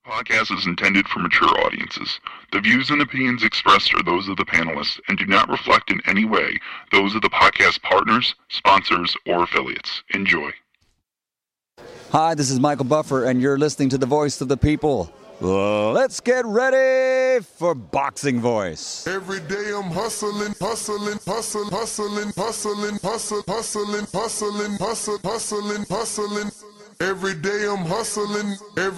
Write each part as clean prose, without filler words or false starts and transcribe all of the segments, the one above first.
Podcast is intended for mature audiences. The views and opinions expressed are those of the panelists and do not reflect in any way those of the podcast partners, sponsors, or affiliates. Enjoy. Hi, this is Michael Buffer, and you're listening to the Voice of the People. Let's get ready for Boxing Voice. Every day I'm hustling. Every day I'm hustling.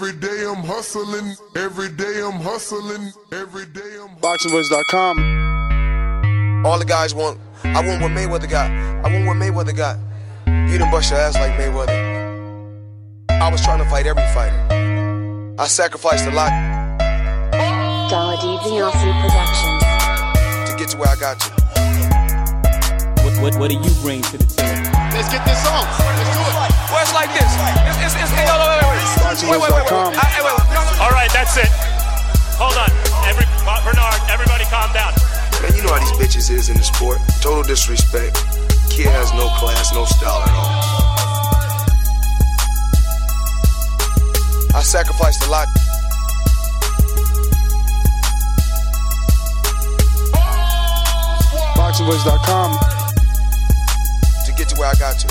BoxingVoice.com. All the guys want, I want what Mayweather got. You done bust your ass like Mayweather. I was trying to fight every fighter. I sacrificed a lot Dollar DiBiase Productions to get to where I got to. What do you bring to the table? Let's get this on. Let's do it. Well, it's like this. Wait. All right, that's it. Hold on. Bernard, everybody calm down. Man, you know how these bitches is in the sport. Total disrespect. Kid has no class, no style at all. I sacrificed a lot. BoxingVoice.com. To get to where I got to.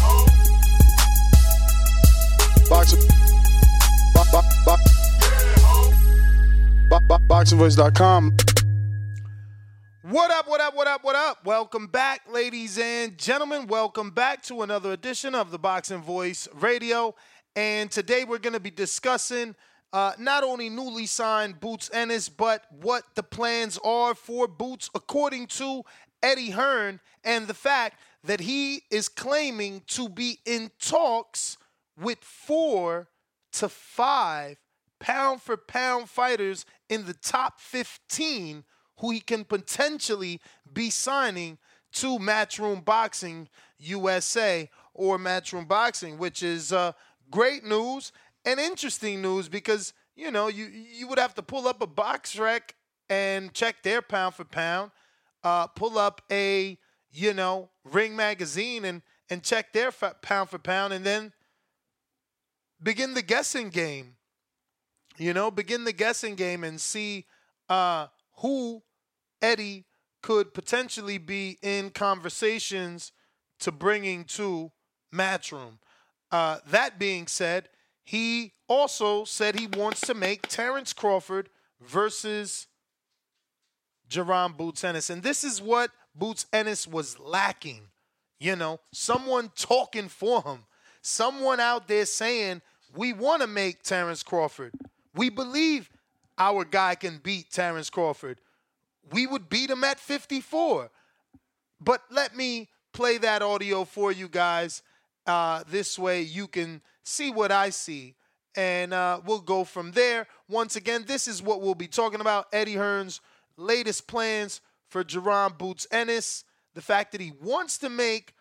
BoxingVoice.com. What up? Welcome back, ladies and gentlemen. Welcome back to another edition of the Boxing Voice Radio. And today we're going to be discussing not only newly signed Boots Ennis, but what the plans are for Boots according to Eddie Hearn, and the fact that he is claiming to be in talks with 4 to 5 pound-for-pound fighters in the top 15 who he can potentially be signing to Matchroom Boxing USA or Matchroom Boxing, which is great news and interesting news because, you know, you would have to pull up a BoxRec and check their pound-for-pound, pull up a, Ring Magazine and check their pound-for-pound, and then begin the guessing game. Begin the guessing game and see who Eddie could potentially be in conversations to bringing to Matchroom. That being said, he also said he wants to make Terrence Crawford versus Jaron Boots Ennis. And this is what Boots Ennis was lacking. Someone talking for him. Someone out there saying, we want to make Terrence Crawford. We believe our guy can beat Terrence Crawford. We would beat him at 54. But let me play that audio for you guys. This way you can see what I see. And we'll go from there. Once again, this is what we'll be talking about. Eddie Hearn's latest plans for Jaron Boots Ennis. The fact that he wants to make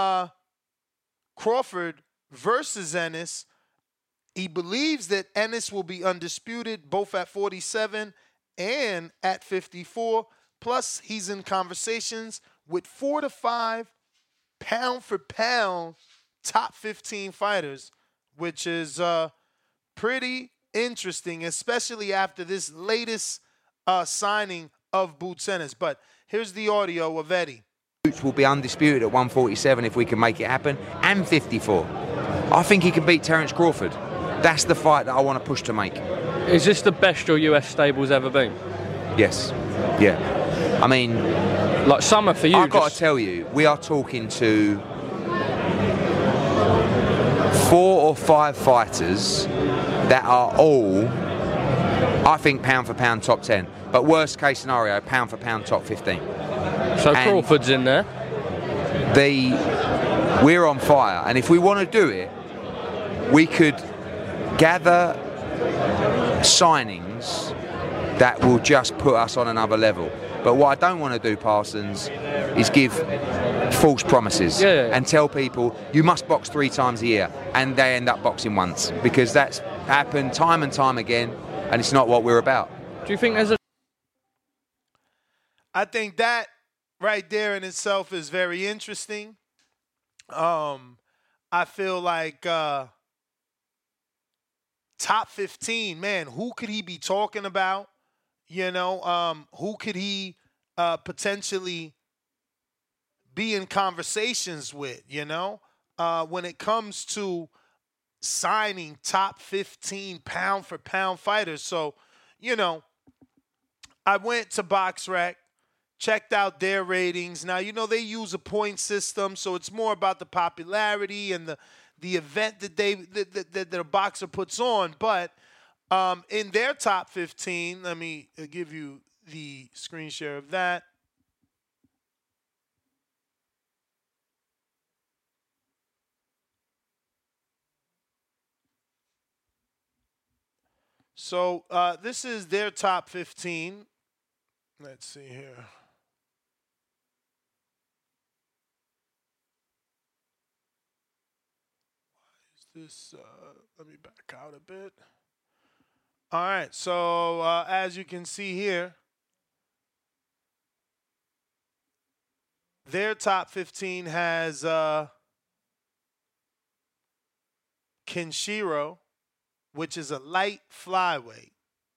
Crawford versus Ennis. He believes that Ennis will be undisputed both at 47 and at 54. Plus, he's in conversations with 4 to 5 pound-for-pound top 15 fighters, which is pretty interesting, especially after this latest signing of Boots Ennis. But here's the audio of Eddie. Boots will be undisputed at 147 if we can make it happen, and 54. I think he can beat Terrence Crawford. That's the fight that I want to push to make. Is this the best your US stable's ever been? Yes. Yeah. I mean, like summer for you. I've got to tell you, we are talking to 4 or 5 fighters that are all, I think, pound for pound top 10. But worst case scenario, pound for pound top 15. So and Crawford's in there. We're on fire, and if we want to do it, we could gather signings that will just put us on another level. But what I don't want to do, Parsons, is give false promises and tell people you must box 3 times a year, and they end up boxing once, because that's happened time and time again, and it's not what we're about. Do you think there's a... I think that right there in itself is very interesting. I feel like top 15, man, who could he be talking about? Who could he potentially be in conversations with, when it comes to signing top 15 pound for pound fighters. So, I went to BoxRec, checked out their ratings. Now, they use a point system, so it's more about the popularity and the event that that the boxer puts on. But in their top 15, let me give you the screen share of that. So this is their top 15. Let's see here. Why is this? Let me back out a bit. All right. So as you can see here, their top 15 has Kenshiro, which is a light flyweight.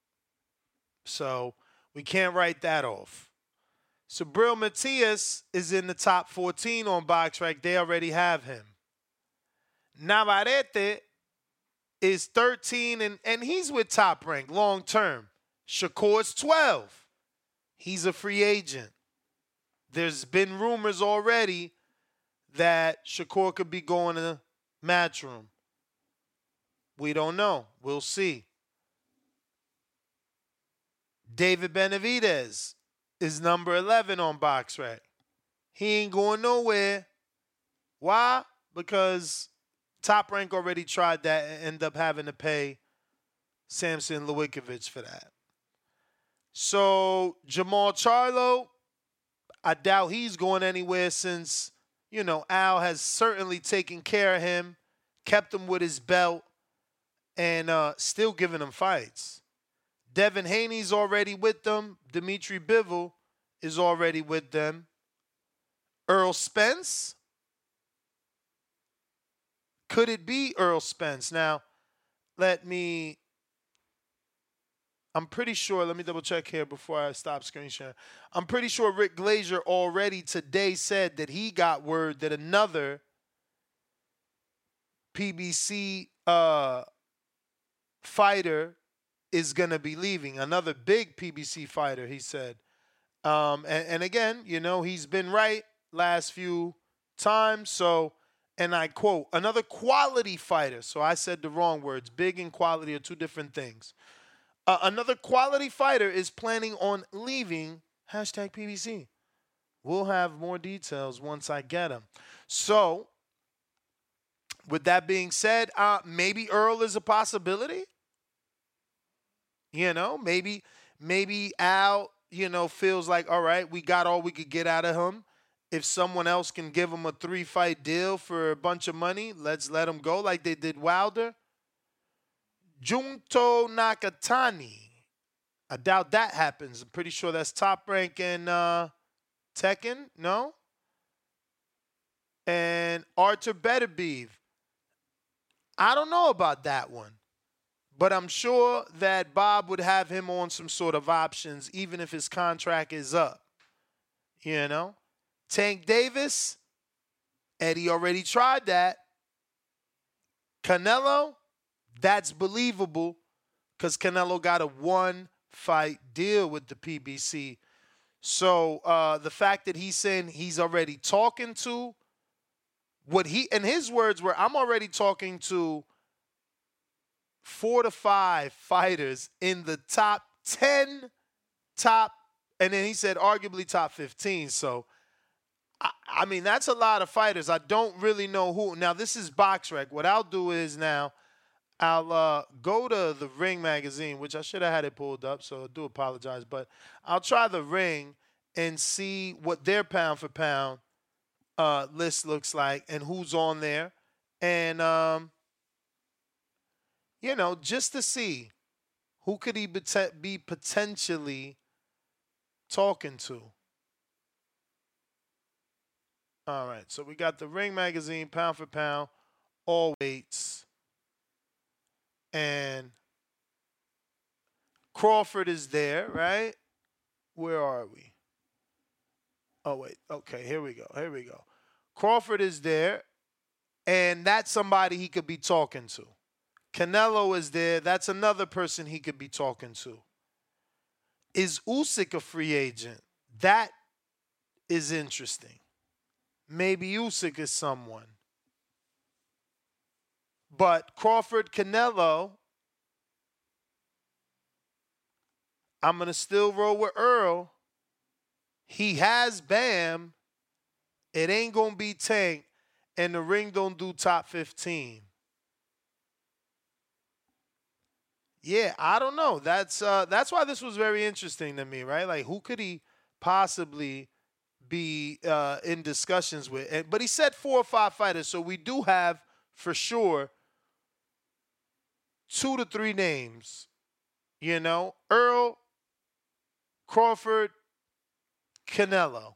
So we can't write that off. Subriel Matias is in the top 14 on BoxRec. They already have him. Navarrete is 13, and he's with Top Rank long term. Shakur's 12. He's a free agent. There's been rumors already that Shakur could be going to Matchroom. We don't know. We'll see. David Benavidez is number 11 on BoxRec. He ain't going nowhere. Why? Because Top Rank already tried that and ended up having to pay Samson Lewickovic for that. So Jamal Charlo, I doubt he's going anywhere since, Al has certainly taken care of him, kept him with his belt, and still giving him fights. Devin Haney's already with them. Dimitri Bivol is already with them. Earl Spence. Could it be Earl Spence? Now, I'm pretty sure, let me double check here before I stop screen sharing. I'm pretty sure Rick Glazier already today said that he got word that another PBC fighter is going to be leaving. Another big PBC fighter, he said. And again, he's been right last few times. So, and I quote, another quality fighter. So I said the wrong words. Big and quality are two different things. Another quality fighter is planning on leaving #PBC. We'll have more details once I get them. So, with that being said, maybe Earl is a possibility. Maybe Al, feels like, all right, we got all we could get out of him. If someone else can give him a 3-fight deal for a bunch of money, let's let him go like they did Wilder. Junto Nakatani. I doubt that happens. I'm pretty sure that's Top Rank in Tekken. No? And Artur Beterbiev. I don't know about that one. But I'm sure that Bob would have him on some sort of options, even if his contract is up. Tank Davis, Eddie already tried that. Canelo, that's believable because Canelo got a 1-fight deal with the PBC. So the fact that he's saying he's already talking to, and his words were, I'm already talking to 4 to 5 fighters in the top 10, and then he said arguably top 15. So, I mean, that's a lot of fighters. I don't really know who. Now, this is BoxRec. What I'll do is now I'll go to the Ring magazine, which I should have had it pulled up, so I do apologize. But I'll try the Ring and see what their pound-for-pound list looks like and who's on there. And, just to see who could he be potentially talking to. All right, so we got the Ring magazine, pound for pound, all weights. And Crawford is there, right? Where are we? Oh, wait. Okay, here we go. Crawford is there, and that's somebody he could be talking to. Canelo is there. That's another person he could be talking to. Is Usyk a free agent? That is interesting. Maybe Usyk is someone. But Crawford, Canelo, I'm going to still roll with Earl. He has Bam. It ain't going to be Tank. And the ring don't do top 15. Yeah, I don't know. That's why this was very interesting to me, right? Like, who could he possibly be in discussions with? But he said 4 or 5 fighters, so we do have, for sure, 2 to 3 names. You know, Earl, Crawford, Canelo.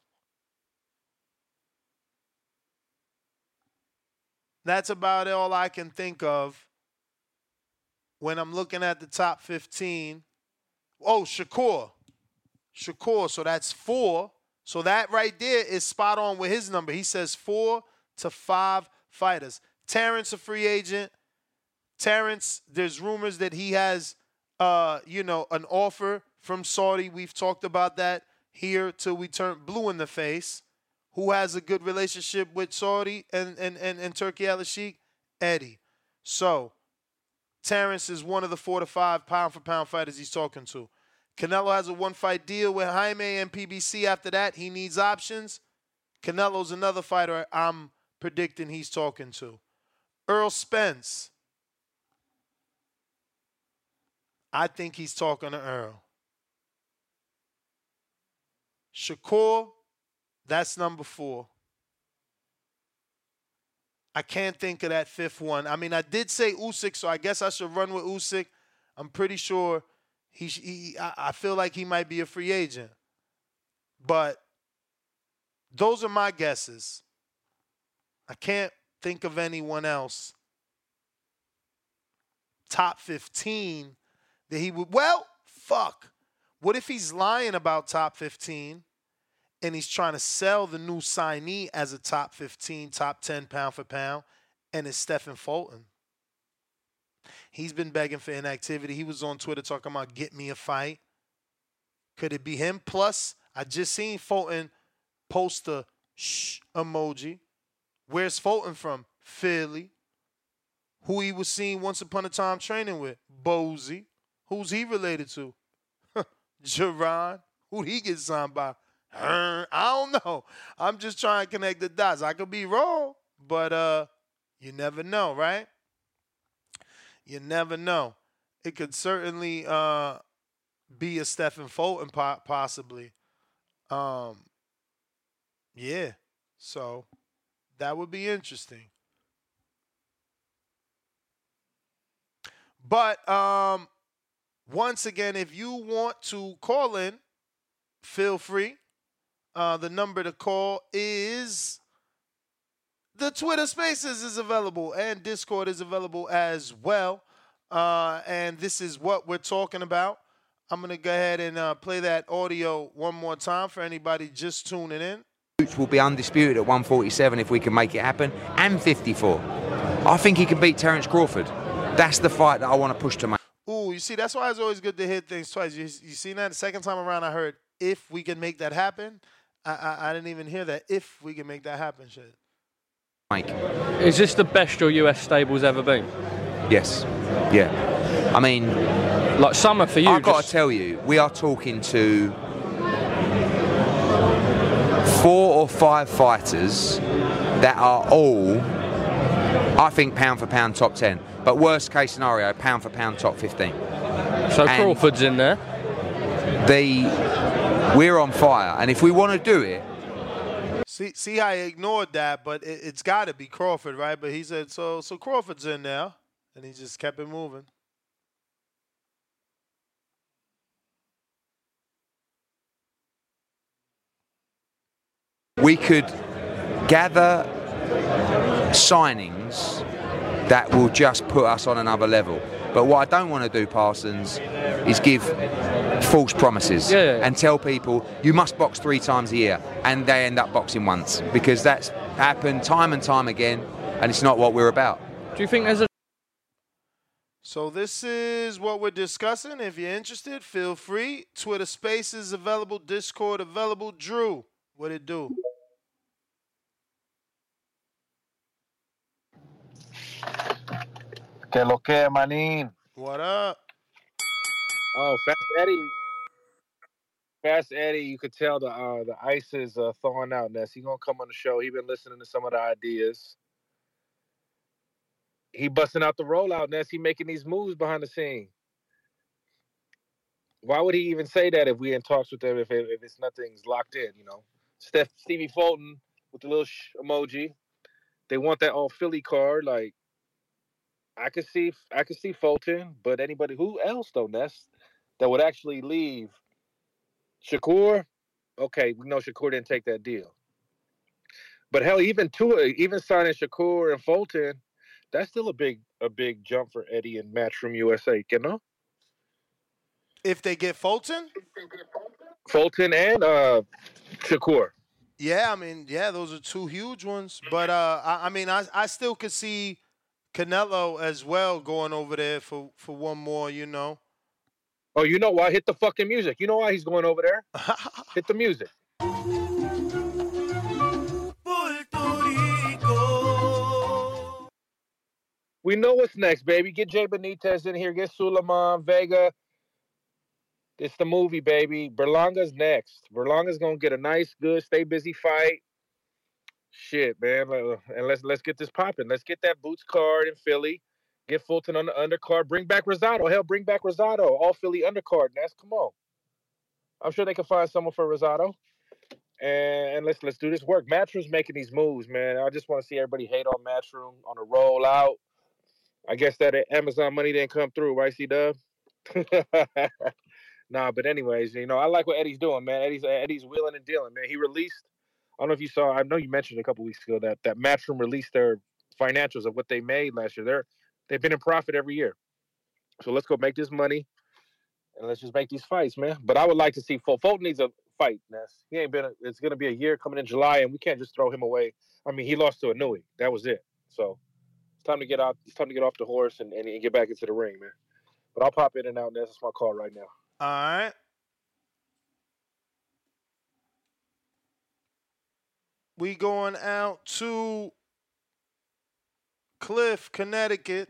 That's about all I can think of when I'm looking at the top 15. Oh, Shakur. So that's 4. So that right there is spot on with his number. He says 4 to 5 fighters. Terrence, a free agent. Terrence, there's rumors that he has, an offer from Saudi. We've talked about that here till we turn blue in the face. Who has a good relationship with Saudi and Turkey Al-Sheikh? Eddie. So Terrence is one of the 4 to 5 pound-for-pound fighters he's talking to. Canelo has a 1-fight deal with Jaime and PBC. After that, he needs options. Canelo's another fighter I'm predicting he's talking to. Earl Spence. I think he's talking to Earl. Shakur, that's number 4. I can't think of that 5th one. I mean, I did say Usyk, so I guess I should run with Usyk. I'm pretty sure I feel like he might be a free agent. But those are my guesses. I can't think of anyone else. Top 15 that he would. Well, fuck. What if he's lying about top 15 and he's trying to sell the new signee as a top 15, top 10 pound for pound, and it's Stephen Fulton? He's been begging for inactivity. He was on Twitter talking about get me a fight. Could it be him? Plus, I just seen Fulton post a shh emoji. Where's Fulton from? Philly. Who he was seen once upon a time training with? Bozy. Who's he related to? Jerron. Who'd he get signed by? I don't know. I'm just trying to connect the dots. I could be wrong, but you never know, right? You never know. It could certainly be a Stephen Fulton possibly. Yeah. So that would be interesting. But once again, if you want to call in, feel free. The number to call is the Twitter Spaces is available and Discord is available as well. And this is what we're talking about. I'm going to go ahead and play that audio one more time for anybody just tuning in. Boots will be undisputed at 147 if we can make it happen, and 54. I think he can beat Terence Crawford. That's the fight that I want to push to make. Ooh, you see, that's why it's always good to hit things twice. You seen that? The second time around, I heard, if we can make that happen. I didn't even hear that. If we can make that happen, shit. Mike. Is this the best your US stable's ever been? Yes. Yeah. I mean, like summer for you. I've got to tell you, we are talking to 4 or 5 fighters that are all, I think, pound for pound top 10. But worst case scenario, pound for pound top 15. So and Crawford's in there. We're on fire, and if we want to do it. See how he ignored that, but it's got to be Crawford, right? But he said, so Crawford's in there, and he just kept it moving. We could gather signings that will just put us on another level. But what I don't want to do, Parsons, is give false promises and tell people you must box 3 times a year and they end up boxing once, because that's happened time and time again, and it's not what we're about. Do you think there's a... So this is what we're discussing. If you're interested, feel free. Twitter Spaces available, Discord available. Drew, what it do? Que lo que, manín? What up? Oh, Fast Eddie, you could tell the ice is thawing out, Ness. He gonna come on the show. He been listening to some of the ideas. He busting out the rollout, Ness. He making these moves behind the scene. Why would he even say that if we in talks with him, if it's nothing's locked in, you know? Stevie Fulton with the little emoji. They want that all Philly card. Like, I could see Fulton, but anybody who else though, Ness, that would actually leave? Shakur, okay, we know Shakur didn't take that deal. But hell, even signing Shakur and Fulton, that's still a big jump for Eddie and Matchroom USA, you know? If they get Fulton? Fulton and Shakur. Yeah, I mean, yeah, those are 2 huge ones. But I still could see Canelo as well going over there for one more, you know. Oh, you know why? Hit the fucking music. You know why he's going over there? Hit the music. We know what's next, baby. Get Jay Benitez in here. Get Suleiman, Vega. It's the movie, baby. Berlanga's next. Berlanga's going to get a nice, good, stay busy fight. Shit, man. And let's get this popping. Let's get that Boots card in Philly. Get Fulton on the undercard. Bring back Rosado. Hell, bring back Rosado. All Philly undercard. Ness, come on. I'm sure they can find someone for Rosado. And let's do this work. Matchroom's making these moves, man. I just want to see everybody hate on Matchroom on a rollout. I guess that Amazon money didn't come through, right, C-Dub? Nah, but anyways, you know, I like what Eddie's doing, man. Eddie's wheeling and dealing, man. He released, I don't know if you saw, I know you mentioned a couple weeks ago that Matchroom released their financials of what they made last year. They've been in profit every year. So let's go make this money and let's just make these fights, man. But I would like to see Fulton needs a fight, Ness. It's going to be a year coming in July, and we can't just throw him away. I mean, he lost to Inouye. That was it. So it's time to get out. It's time to get off the horse and get back into the ring, man. But I'll pop in and out, Ness. That's my call right now. All right. We going out to Cliff, Connecticut.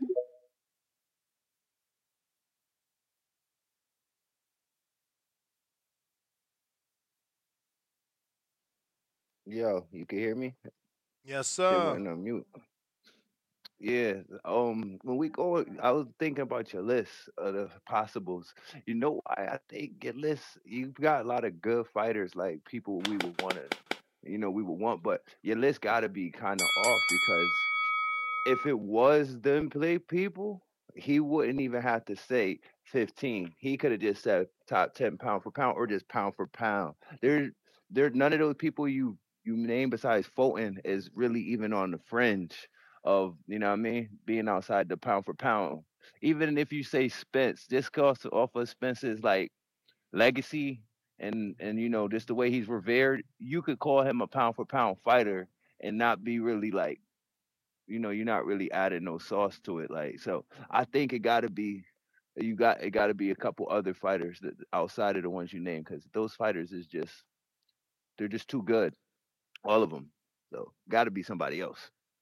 Yo, you can hear me? Yes, It sir. went on mute. Yeah. When we go, I was thinking about your list of the possibles. You know, I think your list. You've got a lot of good fighters, like people we would want to, we would want. But your list got to be kind of off because if it was them play people, he wouldn't even have to say 15. He could have just said top 10 pound for pound or just pound for pound. There none of those people you name besides Fulton is really even on the fringe of, you know what I mean, being outside the pound for pound. Even if you say Spence, just goes off of Spence's like legacy and just the way he's revered, you could call him a pound for pound fighter and not be really like, you're not really adding no sauce to it. Like, so I think it got to be a couple other fighters that outside of the ones you named, because those fighters they're just too good, all of them. So got to be somebody else.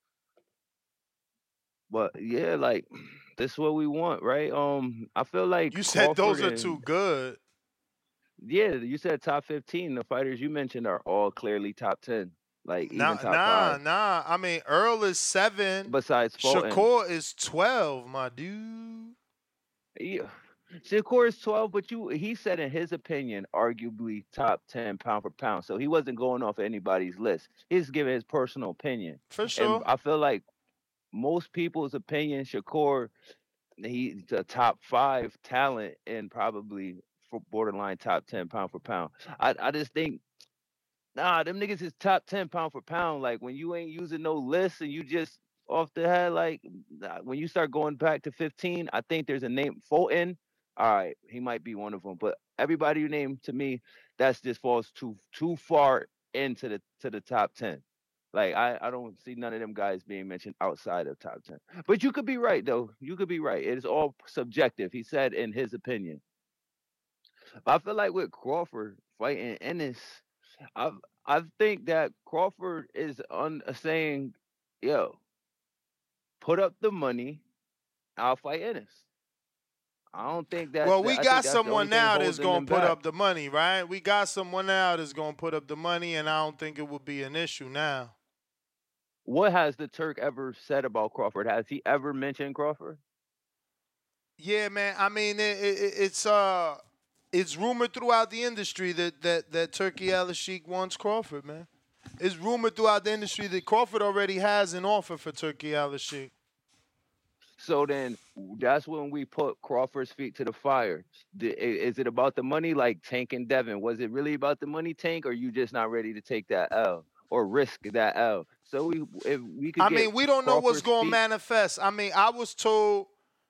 But yeah, like this is what we want, right? I feel like you said Crawford those are too good. Yeah, you said top 15. The fighters you mentioned are all clearly top 10. Like even top 5. Nah. I mean, Earl is 7. Besides Fulton. Shakur is 12, my dude. Yeah. Shakur is 12, but he said in his opinion, arguably top 10 pound for pound. So he wasn't going off anybody's list. He's giving his personal opinion. For sure. And I feel like most people's opinion, Shakur, he's a top 5 talent and probably for borderline top 10 pound for pound. I just think, them niggas is top 10 pound for pound. Like when you ain't using no list and you just off the head. Like when you start going back to 15, I think there's a name Fulton. All right, he might be one of them, but everybody you name to me, that's just falls too far into the top 10. Like I don't see none of them guys being mentioned outside of top 10. But you could be right though. You could be right. It is all subjective. He said in his opinion. I feel like with Crawford fighting Ennis, I I think that Crawford is on saying, "Yo, put up the money. I'll fight Ennis." I don't think that's Well, the, we I think got that's the only someone thing now that's holding going them to put back. up the money, right? We got someone now that's going to put up the money, and I don't think it would be an issue now. What has the Turk ever said about Crawford? Has he ever mentioned Crawford? Yeah, man. I mean, it's rumored throughout the industry that Turkey Al-Sheikh wants Crawford, man. It's rumored throughout the industry that Crawford already has an offer for Turkey Al-Sheikh. So then that's when we put Crawford's feet to the fire. Is it about the money like Tank and Devin? Was it really about the money, Tank, or you just not ready to take that L or risk that L? So if we could I get mean, we don't know what's Crawford's going to feet, manifest. I mean, I was told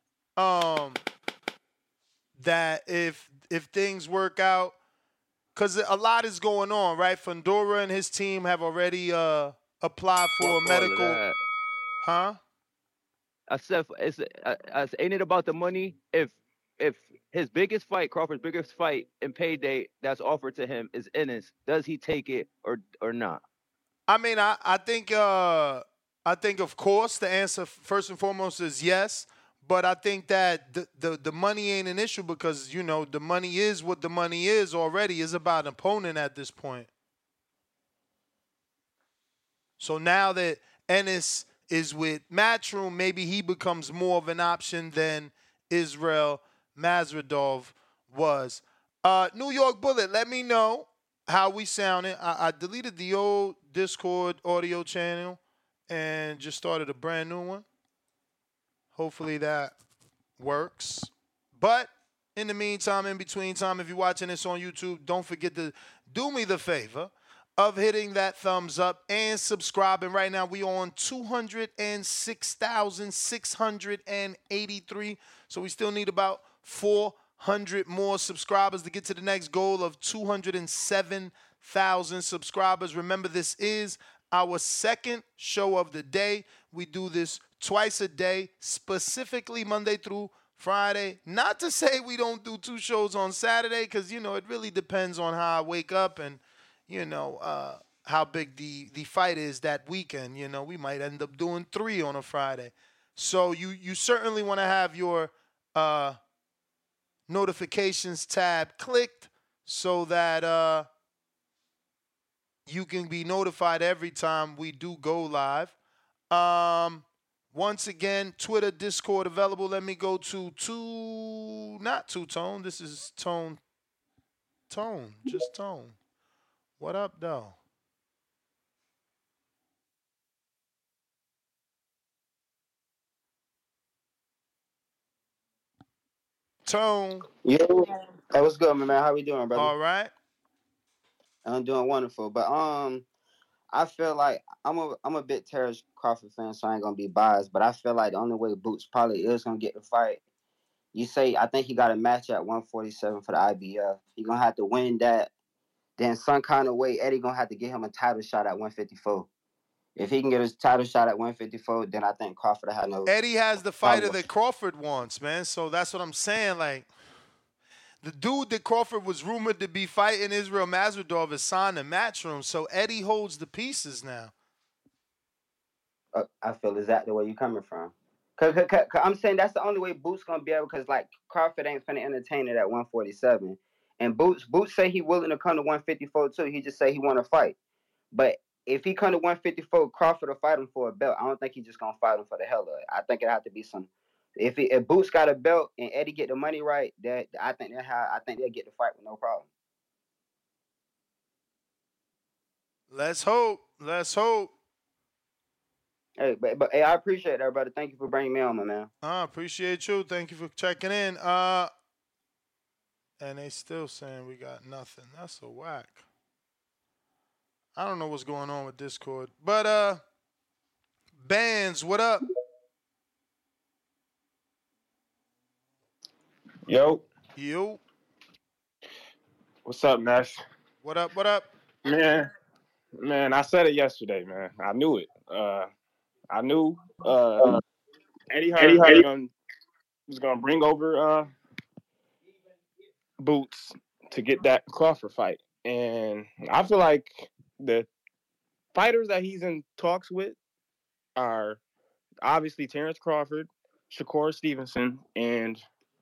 that if things work out, because a lot is going on, right? Fundora and his team have already applied for a fuck all of medical. that. Huh? I said, ain't it about the money? If his biggest fight, Crawford's biggest fight and payday that's offered to him is Ennis, does he take it or not? I mean, I think of course the answer first and foremost is yes, but I think that the money ain't an issue because the money is what the money is already. It's about an opponent at this point. So now that Ennis is with Matchroom, maybe he becomes more of an option than Israel Masvidal was. New York Bullet, let me know how we sounding. I deleted the old Discord audio channel and just started a brand new one. Hopefully that works. But in the meantime, in between time, if you're watching this on YouTube, don't forget to do me the favor of hitting that thumbs up and subscribing. Right now, we on 206,683. So we still need about 400 more subscribers to get to the next goal of 207,000 subscribers. Remember, this is our second show of the day. We do this twice a day, specifically Monday through Friday. Not to say we don't do 2 shows on Saturday, because, it really depends on how I wake up and, how big the fight is that weekend. We might end up doing 3 on a Friday. So you certainly want to have your notifications tab clicked so that you can be notified every time we do go live. Once again, Twitter, Discord available. Let me go to not Two-Tone. This is Tone, just Tone. What up, though? Tone. Yo, hey, what's good, man? How we doing, brother? All right. I'm doing wonderful, but I feel like I'm a big Terrence Crawford fan, so I ain't gonna be biased. But I feel like the only way Boots probably is gonna get the fight. You say I think he got a match at 147 for the IBF. He gonna have to win that. Then some kind of way Eddie gonna have to get him a title shot at 154. If he can get his title shot at 154, then I think Crawford had no. Eddie has the fighter that Crawford wants, man. So that's what I'm saying. Like, the dude that Crawford was rumored to be fighting, Israel Masvidal, is signed to Matchroom. So Eddie holds the pieces now. I feel exactly where you're coming from. Cause I'm saying that's the only way Boots gonna be able. Cause like Crawford ain't finna entertain it at 147, and Boots say he willing to come to 154 too. He just say he want to fight, but if he come to 154, Crawford will fight him for a belt. I don't think he just gonna fight him for the hell of it. I think it have to be some. If Boots got a belt and Eddie get the money right, that I think they'll get the fight with no problem. Let's hope. Hey, but hey, I appreciate that, brother. Thank you for bringing me on, my man. I appreciate you. Thank you for checking in. And they still saying we got nothing. That's a whack. I don't know what's going on with Discord. But Bands, what up? Yo. Yo. What's up, Ness? What up, what up? Man, I said it yesterday, man. I knew it. I knew Eddie Hearn was gonna bring over Boots to get that Crawford fight. And I feel like the fighters that he's in talks with are obviously Terrence Crawford, Shakur Stevenson, and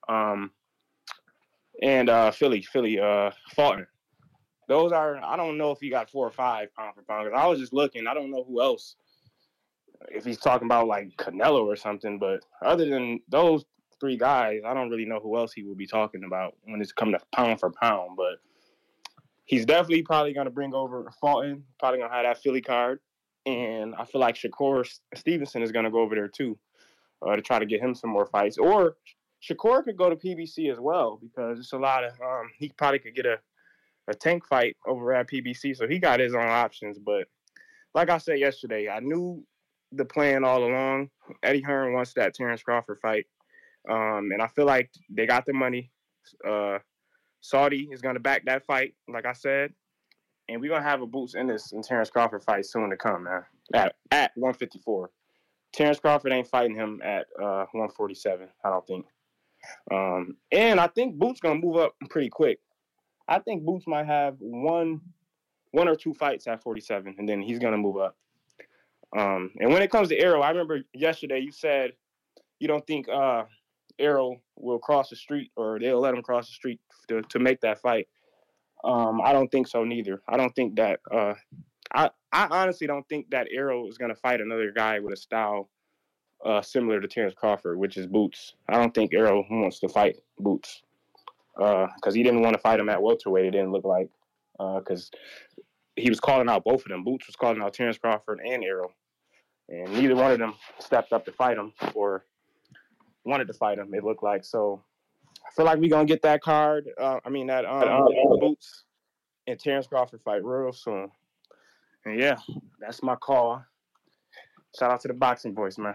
Philly Fulton. Those are, I don't know if he got 4 or 5 pound for pound. I was just looking. I don't know who else, if he's talking about like Canelo or something. But other than those 3 guys, I don't really know who else he would be talking about when it's coming to pound for pound. But he's definitely probably going to bring over Fulton, probably going to have that Philly card. And I feel like Shakur Stevenson is going to go over there too to try to get him some more fights. Or Shakur could go to PBC as well because it's a lot of, he probably could get a tank fight over at PBC. So he got his own options. But like I said yesterday, I knew the plan all along. Eddie Hearn wants that Terrence Crawford fight. And I feel like they got the money. Saudi is going to back that fight, like I said. And we're going to have a Boots in Terrence Crawford fight soon to come, man. At 154. Terrence Crawford ain't fighting him at 147, I don't think. And I think Boots going to move up pretty quick. I think Boots might have one or 2 fights at 47, and then he's going to move up. And when it comes to Errol, I remember yesterday you said you don't think Errol will cross the street or they'll let him cross the street to make that fight. I don't think so neither. I don't think that I honestly don't think that Errol is going to fight another guy with a style similar to Terrence Crawford, which is Boots. I don't think Errol wants to fight Boots because he didn't want to fight him at welterweight. It didn't look like because he was calling out both of them. Boots was calling out Terrence Crawford and Errol, and neither one of them stepped up to fight him or wanted to fight him. It looked like. So I feel like we're gonna get that card. Boots and Terrence Crawford fight real soon. And yeah, that's my call. Shout out to the Boxing Voice, man.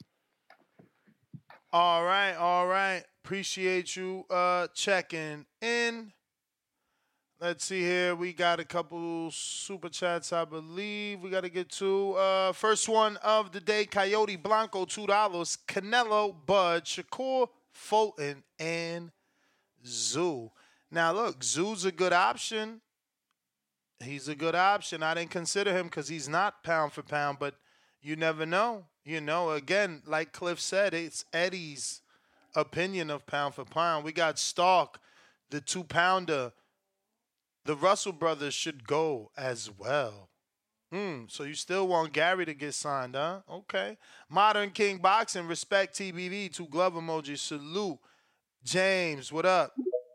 All right. Appreciate you checking in. Let's see here. We got a couple super chats, I believe. We got to get to. First one of the day, Coyote Blanco, $2. Canelo, Bud, Shakur, Fulton, and Zoo. Now, look, Zoo's a good option. He's a good option. I didn't consider him because he's not pound for pound, but you never know. You know, again, like Cliff said, it's Eddie's opinion of pound for pound. We got Stark, the 2-pounder. The Russell brothers should go as well. So you still want Gary to get signed, huh? Okay. Modern King Boxing, respect TBV, 2 glove emojis, salute. James, what up?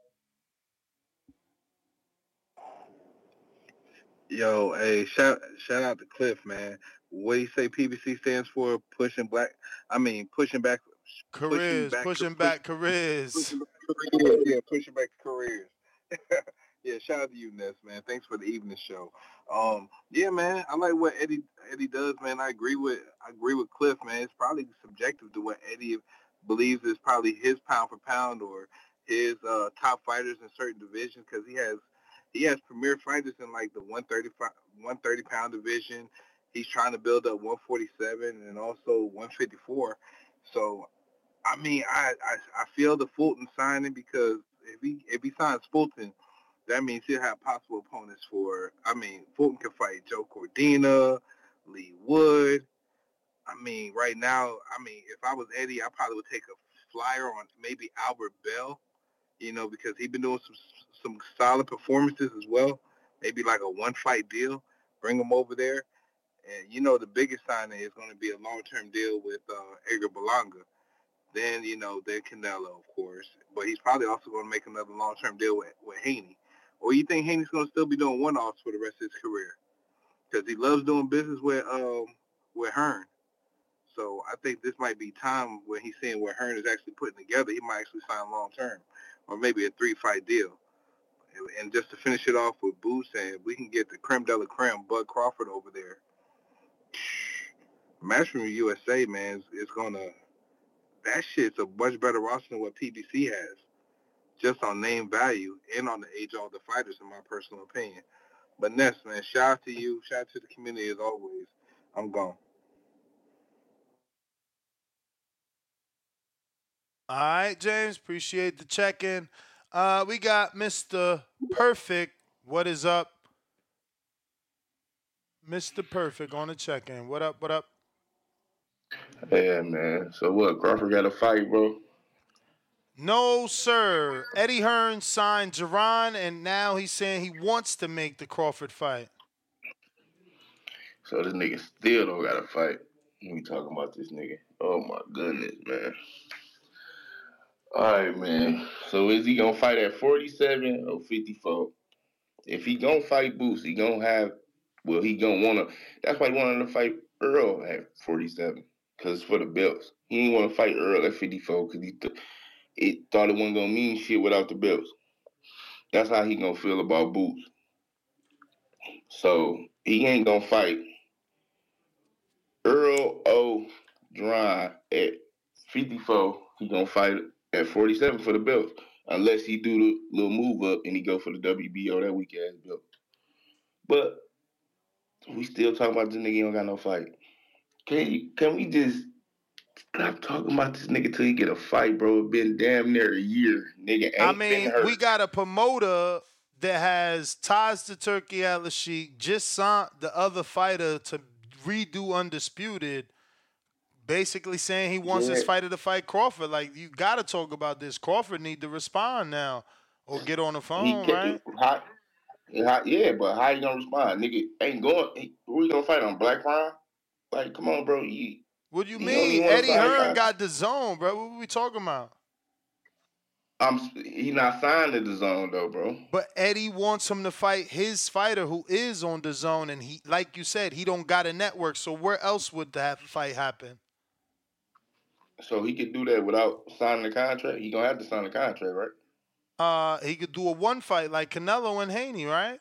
Yo, hey, shout out to Cliff, man. What do you say PBC stands for? Pushing back careers. Yeah, pushing back careers. Yeah, shout out to you, Ness, man. Thanks for the evening show. Yeah, man, I like what Eddie does, man. I agree with Cliff, man. It's probably subjective to what Eddie believes is probably his pound for pound or his top fighters in certain divisions because he has premier fighters in like the 130 pound division. He's trying to build up 147 and also 154. So, I mean, I feel the Fulton signing because if he signs Fulton, that means he'll have possible opponents for. I mean, Fulton can fight Joe Cordina, Lee Wood. I mean, right now, if I was Eddie, I probably would take a flyer on maybe Albert Bell. You know, because he's been doing some solid performances as well. Maybe like a 1-fight deal, bring him over there. And, you know, the biggest signing is going to be a long-term deal with Edgar Berlanga. Then, you know, then Canelo, of course. But he's probably also going to make another long-term deal with Haney. Or you think Haney's going to still be doing one-offs for the rest of his career? Because he loves doing business with Hearn. So I think this might be time when he's seeing what Hearn is actually putting together. He might actually sign long-term. Or maybe a 3-fight deal. And just to finish it off with Boots, and we can get the creme de la creme, Bud Crawford over there. Matchroom USA, man, is gonna. That shit's a much better roster than what PBC has, just on name value and on the age of the fighters, in my personal opinion. But Ness, man, shout out to you, shout out to the community as always. I'm gone. All right, James, appreciate the check-in. We got Mr. Perfect. What is up? Mr. Perfect on the check-in. What up, what up? Yeah, man. So what, Crawford got a fight, bro? No, sir. Eddie Hearn signed Jerron, and now he's saying he wants to make the Crawford fight. So this nigga still don't got a fight. We talking about this nigga. Oh, my goodness, man. All right, man. So is he going to fight at 47 or 54? If he going to fight Boots, he going to have, well, he going to want to, that's why he wanted to fight Earl at 47, because it's for the belts. He didn't want to fight Earl at 54 because he thought it wasn't going to mean shit without the belts. That's how he going to feel about Boots. So he ain't going to fight Earl O. Dry at 54. He going to fight at 47 for the belts, unless he do the little move up and he go for the WBO, that weak ass belt. But we still talking about this nigga. He don't got no fight. Can we just stop talking about this nigga till he get a fight, bro? It's been damn near a year, nigga. Ain't been hurt. We got a promoter that has ties to Turkey Al-Sheikh, just signed the other fighter to redo Undisputed, basically saying he wants his fighter to fight Crawford. Like, you got to talk about this. Crawford need to respond now or get on the phone, right? Yeah, but how you gonna respond? Nigga ain't going. Who you gonna fight on, Black Prime? Like, come on, bro. What do you mean? Eddie Hearn got the zone, bro. What are we talking about? He not signed to the zone though, bro. But Eddie wants him to fight his fighter who is on the zone, and he, like you said, he don't got a network. So where else would that fight happen? So he could do that without signing the contract? He gonna have to sign the contract, right? He could do a one fight like Canelo and Haney, right?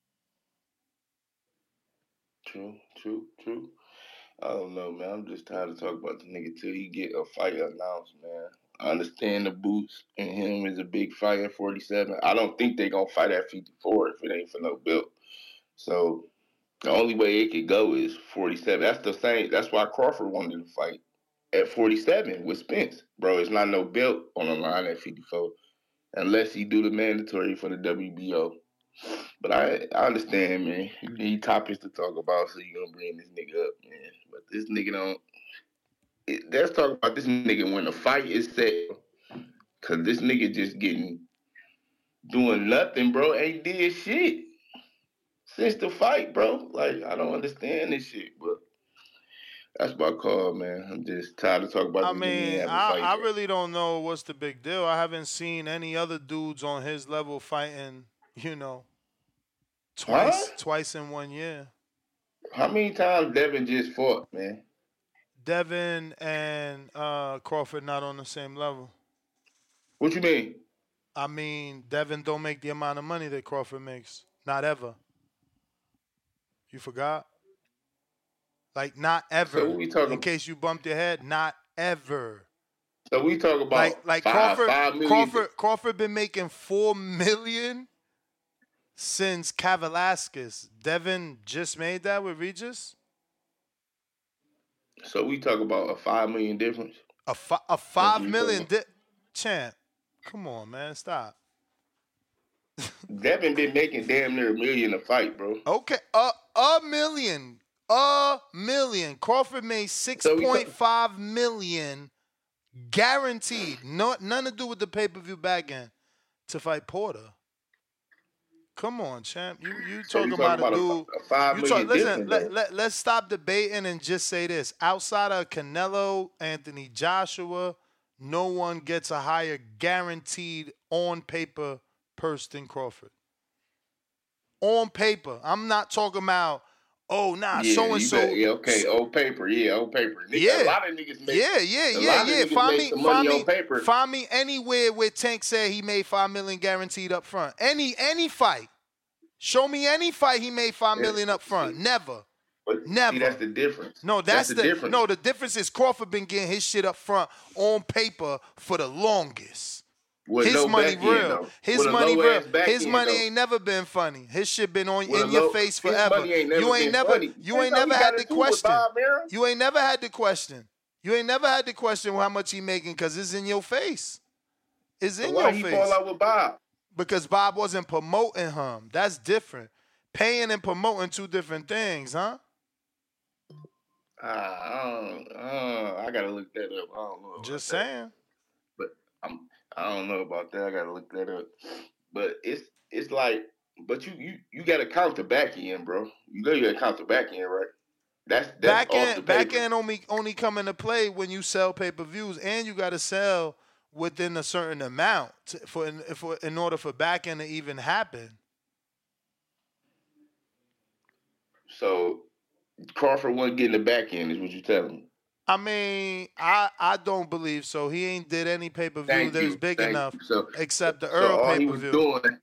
True. I don't know, man. I'm just tired of talking about the nigga till he get a fight announced, man. I understand the Boots and him is a big fight at 47. I don't think they gonna fight at 54 if it ain't for no belt. So the only way it could go is 47. That's the same. That's why Crawford wanted to fight at 47 with Spence. Bro, it's not no belt on the line at 54 unless he do the mandatory for the WBO. But I understand, man. You need topics to talk about, so you gonna bring this nigga up, man. But this nigga don't. Let's talk about this nigga when the fight is set. Cause this nigga just doing nothing, bro. Ain't did shit since the fight, bro. Like, I don't understand this shit, but that's my call, man. I'm just tired of talking about this nigga. I really don't know what's the big deal. I haven't seen any other dudes on his level fighting, twice in 1 year. How many times Devin just fought, man? Devin and Crawford not on the same level. What you mean? I mean, Devin don't make the amount of money that Crawford makes. Not ever. You forgot? Like, not ever. So we talking, in case you bumped your head, not ever. So we talk about like $5 million. Crawford been making $4 million since Kavalaskis. Devin just made that with Regis. So we talk about a $5 million difference. A $5 million champ. Come on, man, stop. Devin been making damn near $1 million a fight, bro. Okay, $1 million. $1 million. Crawford made $6.5 million guaranteed. Nothing to do with the pay-per-view back end to fight Porter. Come on, champ. You talking about a dude. Listen, let's stop debating and just say this. Outside of Canelo, Anthony Joshua, no one gets a higher guaranteed on-paper purse than Crawford. On paper. I'm not talking about, so-and-so. Okay, old paper. Yeah, old paper. A lot of niggas make Find me anywhere where Tank said he made $5 million guaranteed up front. Any fight. Show me any fight he made $5 million up front. Never. But Never. See, that's the difference. No, that's the difference. No, the difference is Crawford been getting his shit up front on paper for the longest. With His no money back end, real. though. His With a money real. low-ass back His end, money though. ain't never been funny. His shit been on With in a your low- face his forever. money ain't never You ain't been never funny. you That's ain't all never he had gotta to do with question. Bob Arum. You ain't never had to question. You ain't never had to question how much he making because it's in your face. It's So in why your he face. fall out with Bob? Because Bob wasn't promoting him. That's different. Paying and promoting two different things, huh? I gotta look that up. I don't know. Just saying. But I don't know about that. I gotta look that up. But it's like, but you gotta count the back end, bro. You gotta count the back end, right? That's Back off the end, back paper. end only come into play when you sell pay-per-views, and you got to sell within a certain amount in order for back end to even happen. So Crawford wasn't getting the back end, is what you telling me. I mean, I don't believe so. He ain't did any pay-per-view Thank that was you. big Thank enough, you. So except the so Earl all he was pay-per-view. doing,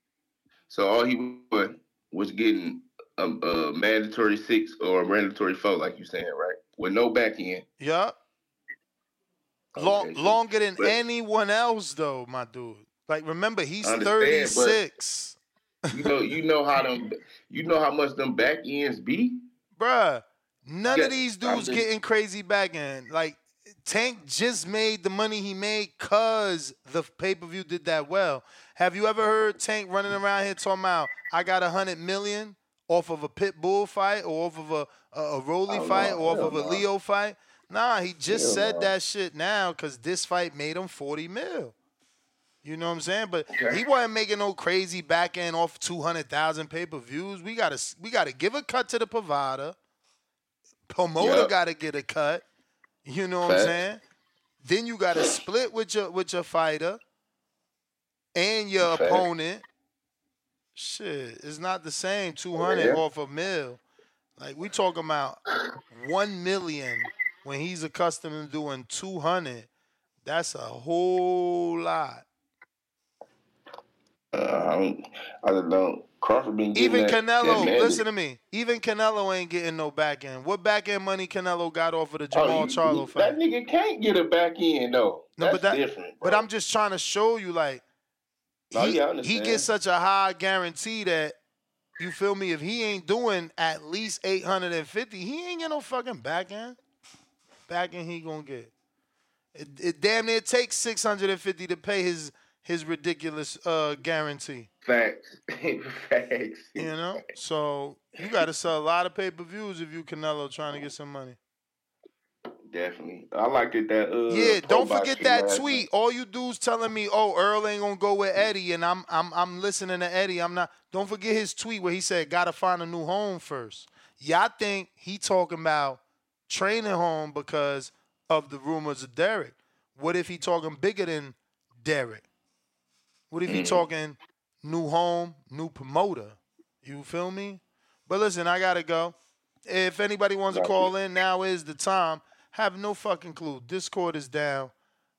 was getting a mandatory 6 or a mandatory 4, like you saying, right? With no back end. Yup. Okay, so- Longer than but- anyone else, though, my dude. Like, remember, he's I understand, but 36. you know how much them back ends be? Bruh, none Yeah, of these I'm dudes just- getting crazy back end. Like, Tank just made the money he made because the pay-per-view did that well. Have you ever heard Tank running around here talking about, I got $100 million off of a pit bull fight or off of a Rolly fight or off of a Leo fight? Nah, he just said that shit now because this fight made him $40 million. You know what I'm saying? But he wasn't making no crazy back end off 200,000 pay-per-views. We gotta give a cut to the provider. Promoter gotta get a cut. You know what I'm saying? Then you gotta split with your fighter and your opponent. Shit, it's not the same. 200 off a mil. Like we talking about 1 million when he's accustomed to doing 200. That's a whole lot. I don't know. Crawford been getting Even that Canelo, mandate. listen to me. Even Canelo ain't getting no back end. What back end money Canelo got off of the Jamal Charlo fight? That nigga can't get a back end though. No, That's different. Bro. But I'm just trying to show you, like, I he understand. gets such a high guarantee that, you feel me, if he ain't doing at least 850, he ain't get no fucking back end. Back end he gonna get. It damn near takes 650 to pay his ridiculous guarantee. Facts. Facts. You know? So you gotta sell a lot of pay-per-views if you Canelo trying to get some money. Definitely. I liked it that Yeah, don't Pro forget Boxing that last tweet. night. All you dudes telling me, oh, Earl ain't gonna go with Eddie, and I'm listening to Eddie. I'm not. Don't forget his tweet where he said, gotta find a new home first. Y'all think he talking about training home because of the rumors of Derek. What if he talking bigger than Derek? What if he talking new home, new promoter? You feel me? But listen, I gotta go. If anybody wants to call in, now is the time. Have no fucking clue. Discord is down.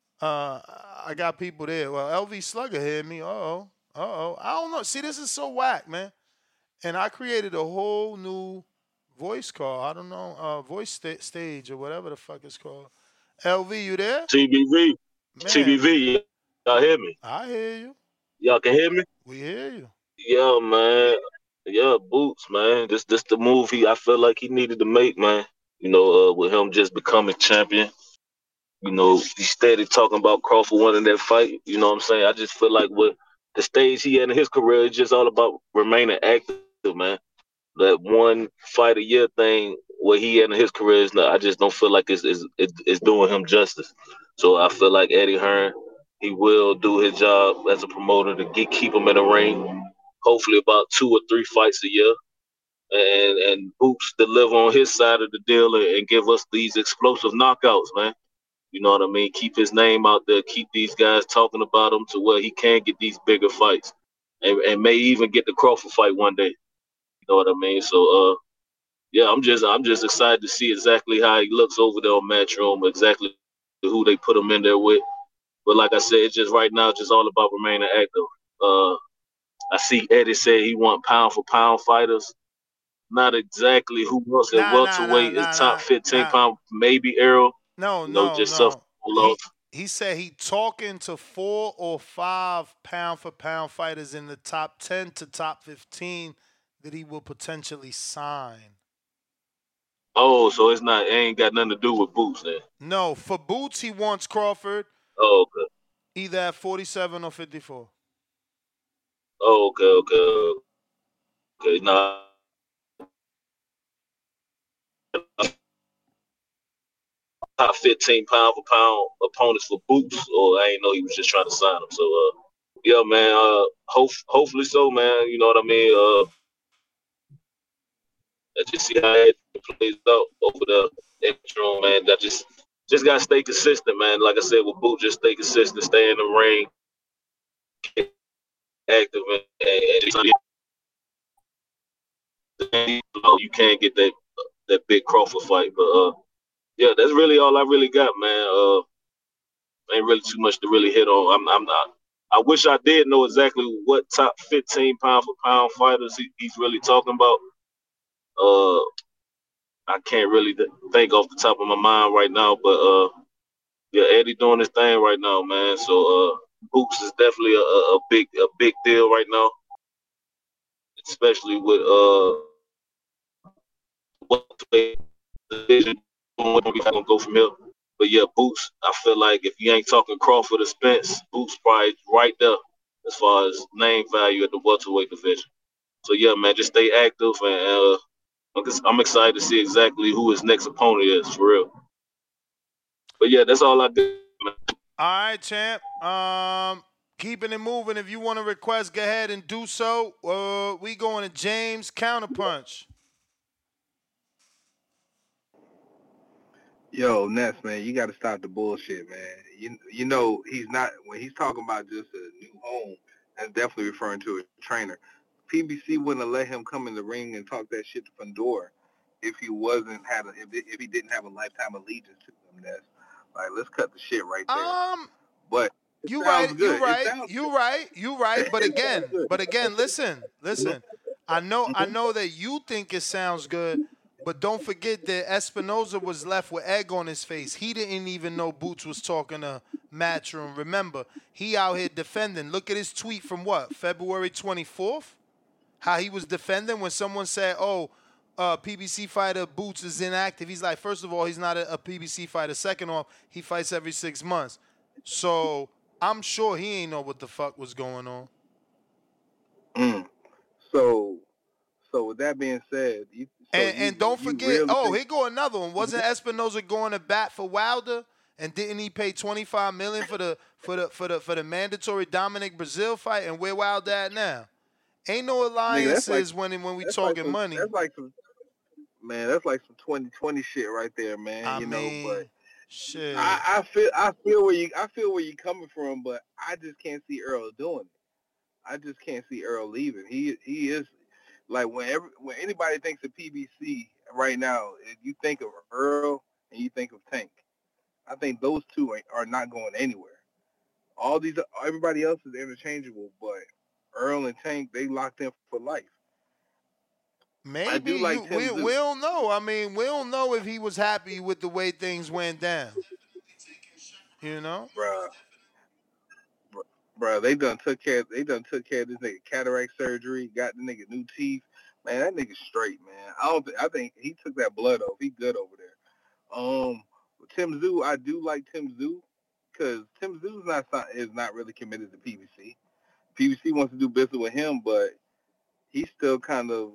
I got people there. Well, LV Slugger hit me. I don't know. See, this is so whack, man. And I created a whole new voice call. I don't know, voice stage or whatever the fuck it's called. LV, you there? TBV. Man. TBV. Y'all hear me? I hear you. Y'all can hear me? We hear you. Yeah, man. Yeah, Boots, man. This the move I feel like he needed to make, man. You know, with him just becoming champion. You know, he steady talking about Crawford winning that fight. You know what I'm saying? I just feel like with the stage he had in his career, it's just all about remaining active, man. That one fight a year thing where he had in his career is not, I just don't feel like it's doing him justice. So I feel like Eddie Hearn, he will do his job as a promoter to keep him in the ring. Hopefully about 2 or 3 fights a year. And Boots deliver on his side of the deal and give us these explosive knockouts, man. You know what I mean? Keep his name out there. Keep these guys talking about him to where he can get these bigger fights, and may even get the Crawford fight one day. You know what I mean? So, yeah, I'm just excited to see exactly how he looks over there on Matchroom, exactly who they put him in there with. But like I said, it's just right now, just all about remaining active. I see Eddie say he want pound for pound fighters. not exactly who else at welterweight is top 15 pound. Maybe Errol. No. He said he talking to 4 or 5 pound for pound fighters in the top 10 to top 15 that he will potentially sign. Oh, so it ain't got nothing to do with Boots then. No, for Boots he wants Crawford. Oh, okay. Either at 47 or 54. Oh, okay. Nah. Top 15 pound for pound opponents for Boots, or I ain't know he was just trying to sign him. So, yeah, man. Hopefully so, man. You know what I mean? Let's just see how it plays out over the extra, man. That just gotta stay consistent, man. Like I said, with Boots, just stay consistent, stay in the ring, get active, and just, you can't get that big Crawford fight, but yeah, that's really all I really got, man. Ain't really too much to really hit on. I'm not. I wish I did know exactly what top 15 pound for pound fighters he's really talking about. I can't really think off the top of my mind right now, but yeah, Eddie doing his thing right now, man. So Boots is definitely a big deal right now, especially with what the division gonna go from here. But yeah, Boots, I feel like if you ain't talking Crawford or Spence, Boots probably right there as far as name value at the welterweight division. So yeah, man, just stay active, and I'm excited to see exactly who his next opponent is for real. But yeah, that's all I did, man. All right, champ. Keeping it moving. If you want to request, go ahead and do so. We going to James Counterpunch. Yo, Ness, man, you got to stop the bullshit, man. You know he's not, when he's talking about just a new home, that's definitely referring to a trainer. PBC wouldn't have let him come in the ring and talk that shit to Fundora if he if he didn't have a lifetime allegiance to him. Ness, like, let's cut the shit right there. But you right. But again, listen. I know that you think it sounds good. But don't forget that Espinoza was left with egg on his face. He didn't even know Boots was talking to Matchroom. Remember, he out here defending. Look at his tweet from February 24th? How he was defending when someone said, PBC fighter Boots is inactive. He's like, first of all, he's not a PBC fighter. Second off, he fights every 6 months. So I'm sure he ain't know what the fuck was going on. So with that being said, don't forget, here go another one. Wasn't Espinoza going to bat for Wilder, and didn't he pay $25 million for the mandatory Dominic Brazil fight? And where Wilder at now? Ain't no alliances when we talking money. That's like some 2020 shit right there, man. But shit. I feel where you coming from, but I just can't see Earl doing it. I just can't see Earl leaving. He is. Like, when anybody thinks of PBC right now, you think of Earl and you think of Tank. I think those two are not going anywhere. Everybody else is interchangeable, but Earl and Tank, they locked in for life. Maybe we don't know. I mean, we don't know if he was happy with the way things went down. You know, Bro, they done took care of this nigga cataract surgery, got the nigga new teeth. Man, that nigga straight, man. I think he took that blood off. He good over there. Tim Tszyu, I do like Tim Tszyu because Tim Tszyu is not really committed to PBC. PBC wants to do business with him, but he's still kind of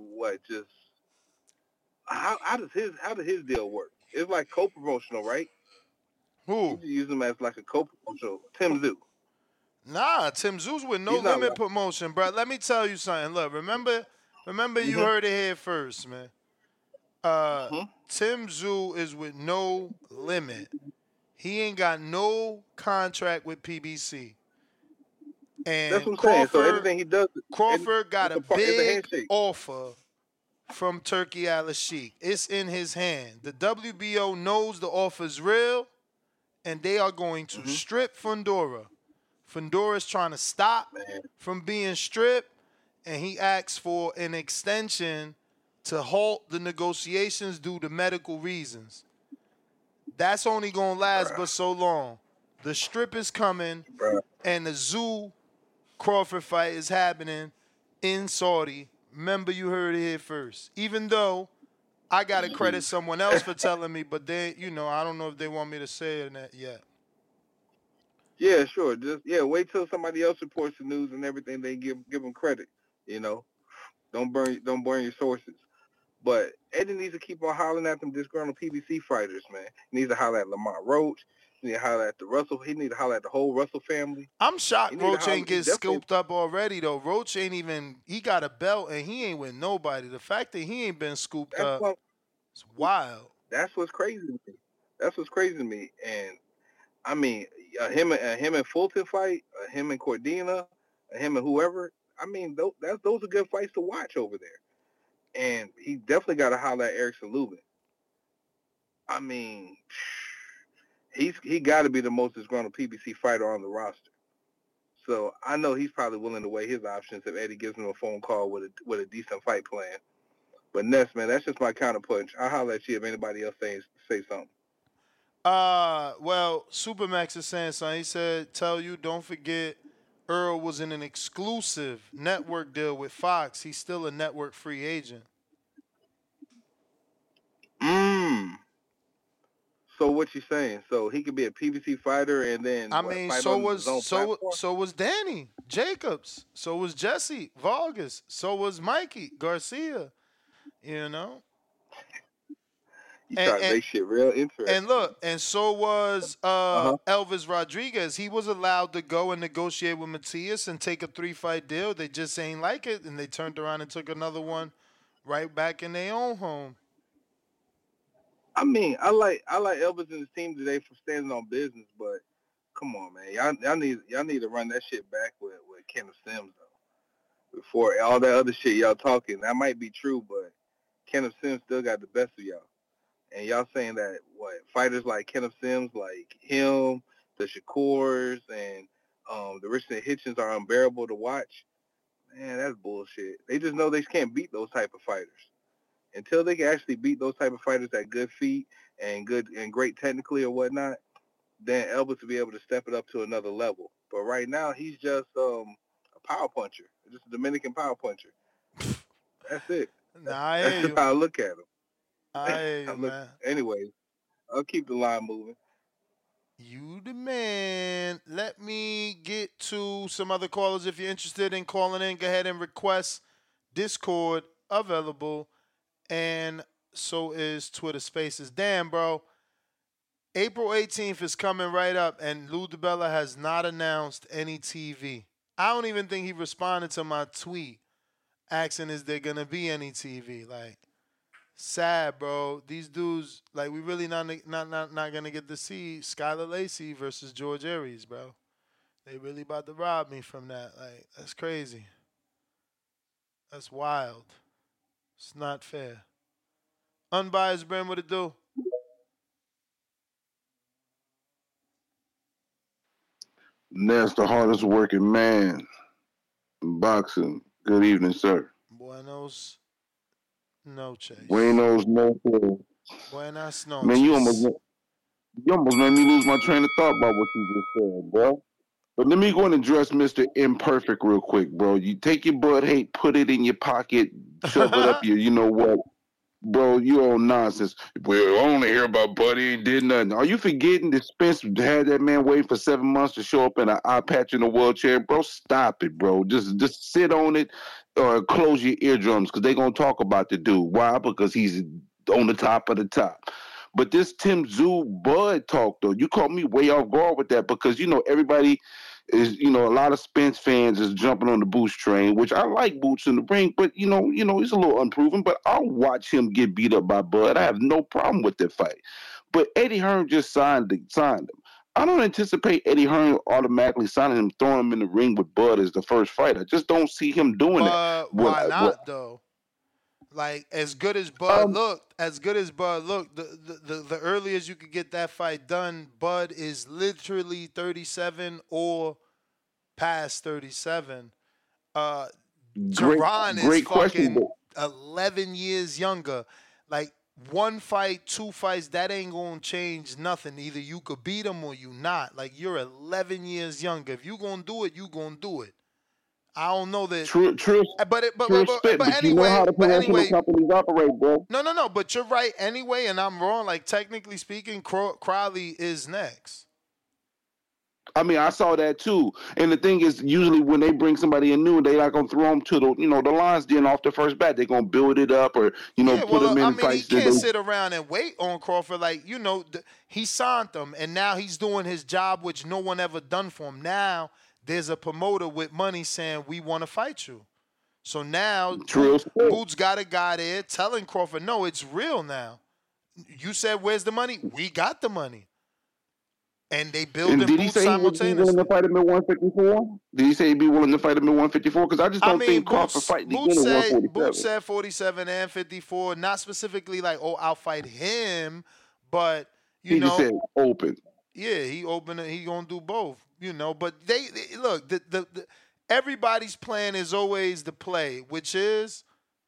how does his deal work? It's like co-promotional, right? Who? You use him as like a co-promotional. Tim Tszyu. Nah, Tim Tzew's with no limit promotion, bro. Let me tell you something. Look, remember you heard it here first, man. Tim Tszyu is with no limit. He ain't got no contract with PBC. And that's what I'm saying. So everything he does, Crawford got a big offer from Turki Al-Sheikh. It's in his hand. The WBO knows the offer's real, and they are going to strip Fundora. Fundora's trying to stop from being stripped, and he asks for an extension to halt the negotiations due to medical reasons. That's only going to last but so long. The strip is coming, and the Zoo Crawford fight is happening in Saudi. Remember, you heard it here first. Even though I got to credit someone else for telling me, but they, I don't know if they want me to say it yet. Yeah, sure. Just wait till somebody else reports the news and everything. They give them credit. Don't burn your sources. But Eddie needs to keep on hollering at them disgruntled PBC fighters, man. He needs to holler at Lamont Roach. He needs to holler at the Russell. He needs to holler at the whole Russell family. I'm shocked Roach ain't get scooped up already, though. Roach ain't even – he got a belt, and he ain't with nobody. The fact that he ain't been scooped up is wild. That's what's crazy to me. And, I mean, him and Fulton fight, him and Cordina, him and whoever, I mean, those are good fights to watch over there. And he definitely got to holler at Erickson Lubin. I mean, he got to be the most disgruntled PBC fighter on the roster. So I know he's probably willing to weigh his options if Eddie gives him a phone call with a decent fight plan. But Ness, man, that's just my counterpunch. I'll holler at you if anybody else say something. Well, Supermax is saying something. He said, tell you, don't forget, Earl was in an exclusive network deal with Fox. He's still a network free agent. So what you saying? So he could be a PBC fighter and then so was Danny Jacobs. So was Jesse Vargas. So was Mikey Garcia. You try to make shit real interesting. And look, and so was Elvis Rodriguez. He was allowed to go and negotiate with Matias and take a 3-fight deal. They just ain't like it, and they turned around and took another one right back in their own home. I mean, I like Elvis and his team today for standing on business, but come on, man, y'all need to run that shit back with Kenneth Sims though. Before all that other shit y'all talking, that might be true, but Kenneth Sims still got the best of y'all. And y'all saying that fighters like Kenneth Sims, like him, the Shakurs, and the Richardson Hitchens are unbearable to watch. Man, that's bullshit. They just know they can't beat those type of fighters. Until they can actually beat those type of fighters at good feet and great technically or whatnot, then Elvis will be able to step it up to another level. But right now, he's just a power puncher, just a Dominican power puncher. That's it. That's just how I look at him. Anyways, I'll keep the line moving. You the man. Let me get to some other callers. If you're interested in calling in, go ahead and request Discord available. And so is Twitter Spaces. Damn, bro. April 18th is coming right up, and Lou DiBella has not announced any TV. I don't even think he responded to my tweet asking, is there going to be any TV? Like, sad, bro. These dudes, like, we really not going to get to see Skylar Lacey versus George Aries, bro. They really about to rob me from that. Like, that's crazy. That's wild. It's not fair. Unbiased Brand, what it do? That's the hardest working man in boxing. Good evening, sir. Buenos noches. Buenos noches. Buenas noches. Man, you almost made me lose my train of thought about what you just said, bro. But let me go and address Mr. Imperfect real quick, bro. You take your bud hate, put it in your pocket, shove it up your, you know what? Bro, you on nonsense. Well, I only hear about Buddy ain't did nothing. Are you forgetting that Spence had that man wait for 7 months to show up in an eye patch in a wheelchair? Bro, stop it, bro. Just sit on it or close your eardrums because they're going to talk about the dude. Why? Because he's on the top of the top. But this Tim Tszyu Bud talk, though, you caught me way off guard with that because, you know, everybody is, you know, a lot of Spence fans is jumping on the Boots train, which I like Boots in the ring, but, you know, he's a little unproven, but I'll watch him get beat up by Bud. I have no problem with that fight. But Eddie Hearn just signed him. I don't anticipate Eddie Hearn automatically signing him, throwing him in the ring with Bud as the first fight. I just don't see him doing that. Why not, though? Like, as good as Bud looked, the earliest you could get that fight done, Bud is literally 37 or past 37. Tehran is fucking 11 years younger. Like, one fight, 2 fights, that ain't going to change nothing. Either you could beat him or you not. Like, you're 11 years younger. If you going to do it, you going to do it. I don't know that. True spit, but you know how the professional companies operate, bro. No. But you're right anyway, and I'm wrong. Like, technically speaking, Crowley is next. I mean, I saw that too. And the thing is, usually when they bring somebody in new, they're not gonna throw them to the the lines then off the first bat. They're gonna build it up or put them in fights. He can't sit around and wait on Crawford. Like, he signed them, and now he's doing his job, which no one ever done for him. Now there's a promoter with money saying, we want to fight you. So now Boots got a guy there telling Crawford, no, it's real now. You said, where's the money? We got the money. And they build them Boots simultaneously. Did he say he would be willing to fight him at 154? Did he say he'd be willing to fight him at 154? Because I just don't think Crawford fight again at 147. Boots said 47 and 54. Not specifically like, I'll fight him, but he just said open. Yeah, he open. He gonna do both. But they look. The everybody's plan is always the play, which is,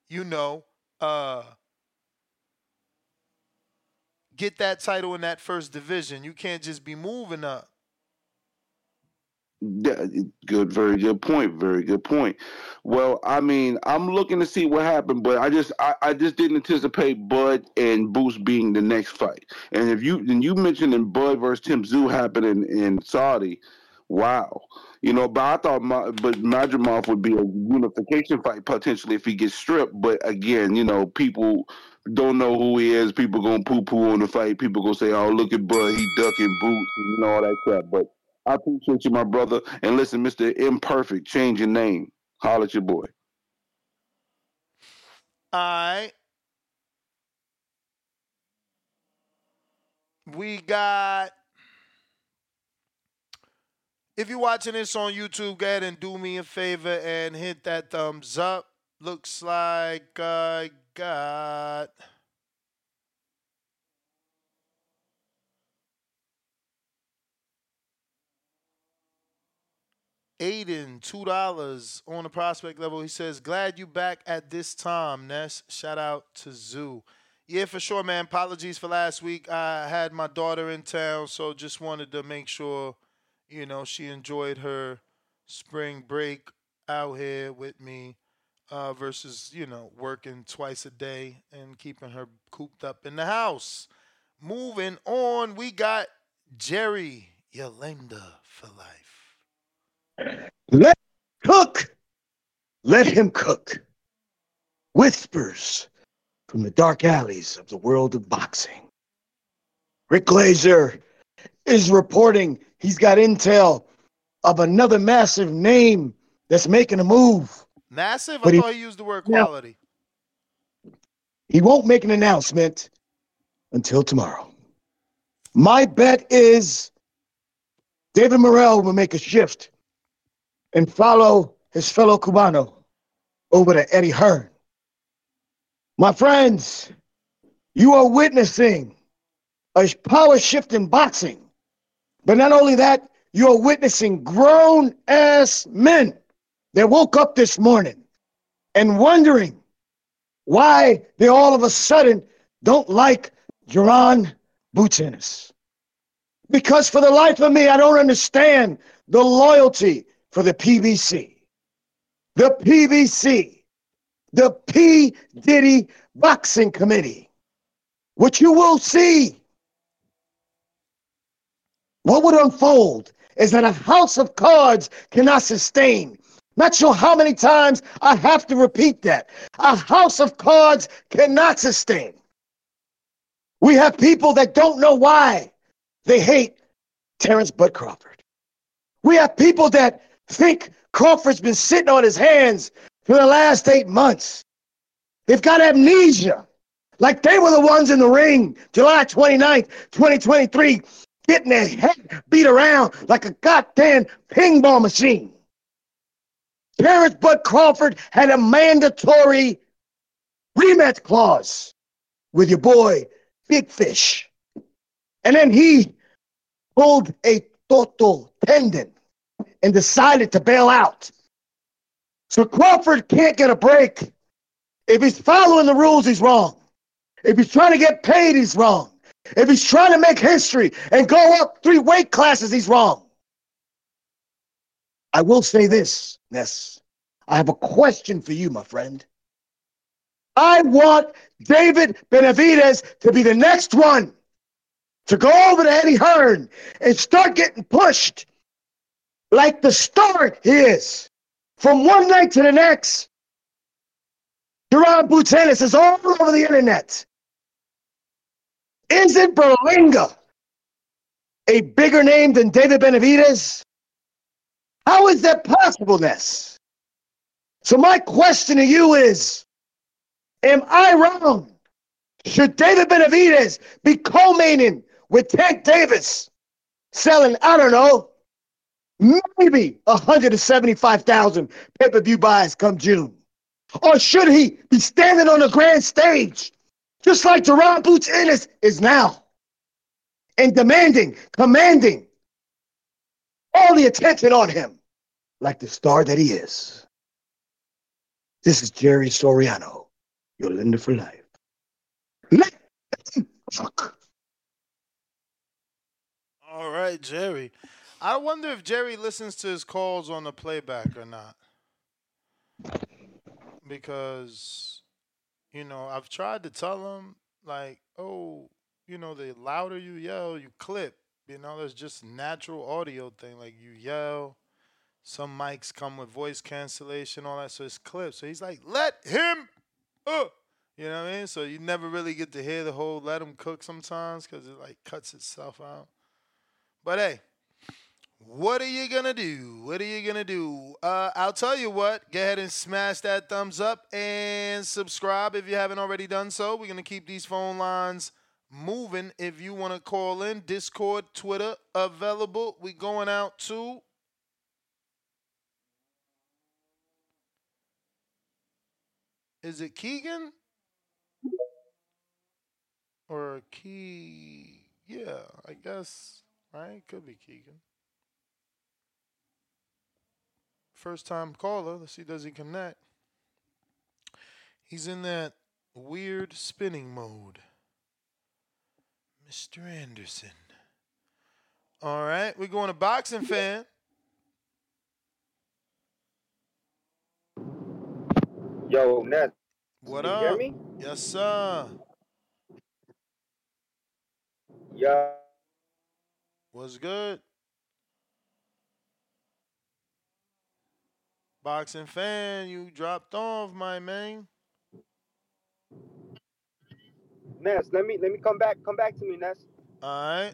get that title in that first division. You can't just be moving up. Yeah, very good point. Very good point. Well, I mean, I'm looking to see what happened, but I just didn't anticipate Bud and Boots being the next fight. And you mentioned in Bud versus Tim Tszyu happening in Saudi. Wow. But I thought Madrimov would be a unification fight potentially if he gets stripped. But again, people don't know who he is. People gonna poo-poo on the fight. People gonna say, "Oh, look at Bud, he ducking Boots," and all that crap. But I appreciate you, my brother. And listen, Mr. Imperfect, change your name. Holler at your boy. All right. We got. If you're watching this on YouTube, go ahead and do me a favor and hit that thumbs up. Looks like I got Aiden, $2 on the prospect level. He says, glad you back at this time, Ness. Shout out to Zoo. Yeah, for sure, man. Apologies for last week. I had my daughter in town, so just wanted to make sure, she enjoyed her spring break out here with me versus, working twice a day and keeping her cooped up in the house. Moving on, we got Jerry Yolanda for life. Let cook. Let him cook. Whispers from the dark alleys of the world of boxing. Rick Glazer is reporting he's got intel of another massive name that's making a move. Massive? I thought he used the word quality. He won't make an announcement until tomorrow. My bet is David Morrell will make a shift and follow his fellow Cubano over to Eddie Hearn. My friends, you are witnessing a power shift in boxing. But not only that, you are witnessing grown-ass men that woke up this morning and wondering why they all of a sudden don't like Jaron Boots Ennis. Because for the life of me, I don't understand the loyalty for the PBC. The PBC. The P. Diddy Boxing Committee. What you will see, what would unfold is that a house of cards cannot sustain. Not sure how many times I have to repeat that. A house of cards cannot sustain. We have people that don't know why they hate Terrence Bud Crawford. We have people that think Crawford's been sitting on his hands for the last 8 months. They've got amnesia. Like they were the ones in the ring, July 29th, 2023, getting their head beat around like a goddamn ping pong machine. Terrence Bud Crawford had a mandatory rematch clause with your boy, Big Fish. And then he pulled a total tendon and decided to bail out. So Crawford can't get a break. If he's following the rules, he's wrong. If he's trying to get paid, he's wrong. If he's trying to make history and go up 3 weight classes, he's wrong. I will say this, Ness. I have a question for you, my friend. I want David Benavidez to be the next one to go over to Eddie Hearn and start getting pushed like the star he is. From one night to the next, Duran Butenis is all over the internet. Isn't Berlinga a bigger name than David Benavidez? How is that possible, Ness? So my question to you is, am I wrong? Should David Benavidez be co-maining with Tank Davis, selling, I don't know, maybe 175,000 pay-per-view buys come June? Or should he be standing on the grand stage, just like Duran Butenis is now, and commanding all the attention on him, like the star that he is? This is Jerry Soriano, your Linda for life. All right, Jerry. I wonder if Jerry listens to his calls on the playback or not. Because, I've tried to tell him, like, oh, the louder you yell, you clip. There's just natural audio thing. Like, you yell. Some mics come with voice cancellation, all that, so it's clipped. So he's like, let him, you know what I mean? So you never really get to hear the whole let him cook sometimes because it, like, cuts itself out. But, hey, what are you going to do? What are you going to do? I'll tell you what. Go ahead and smash that thumbs up and subscribe if you haven't already done so. We're going to keep these phone lines moving. If you want to call in, Discord, Twitter, available. We're going out to... Is it Keegan? Or Key? Yeah, I guess, right? Could be Keegan. First time caller. Let's see, does he connect? He's in that weird spinning mode. Mr. Anderson. All right, we're going to Boxing Fan. Yo, Ness. What you up? Hear me? Yes, sir. Yeah. What's good? Boxing Fan, you dropped off, my man. Ness, let me come back to me, Ness. All right.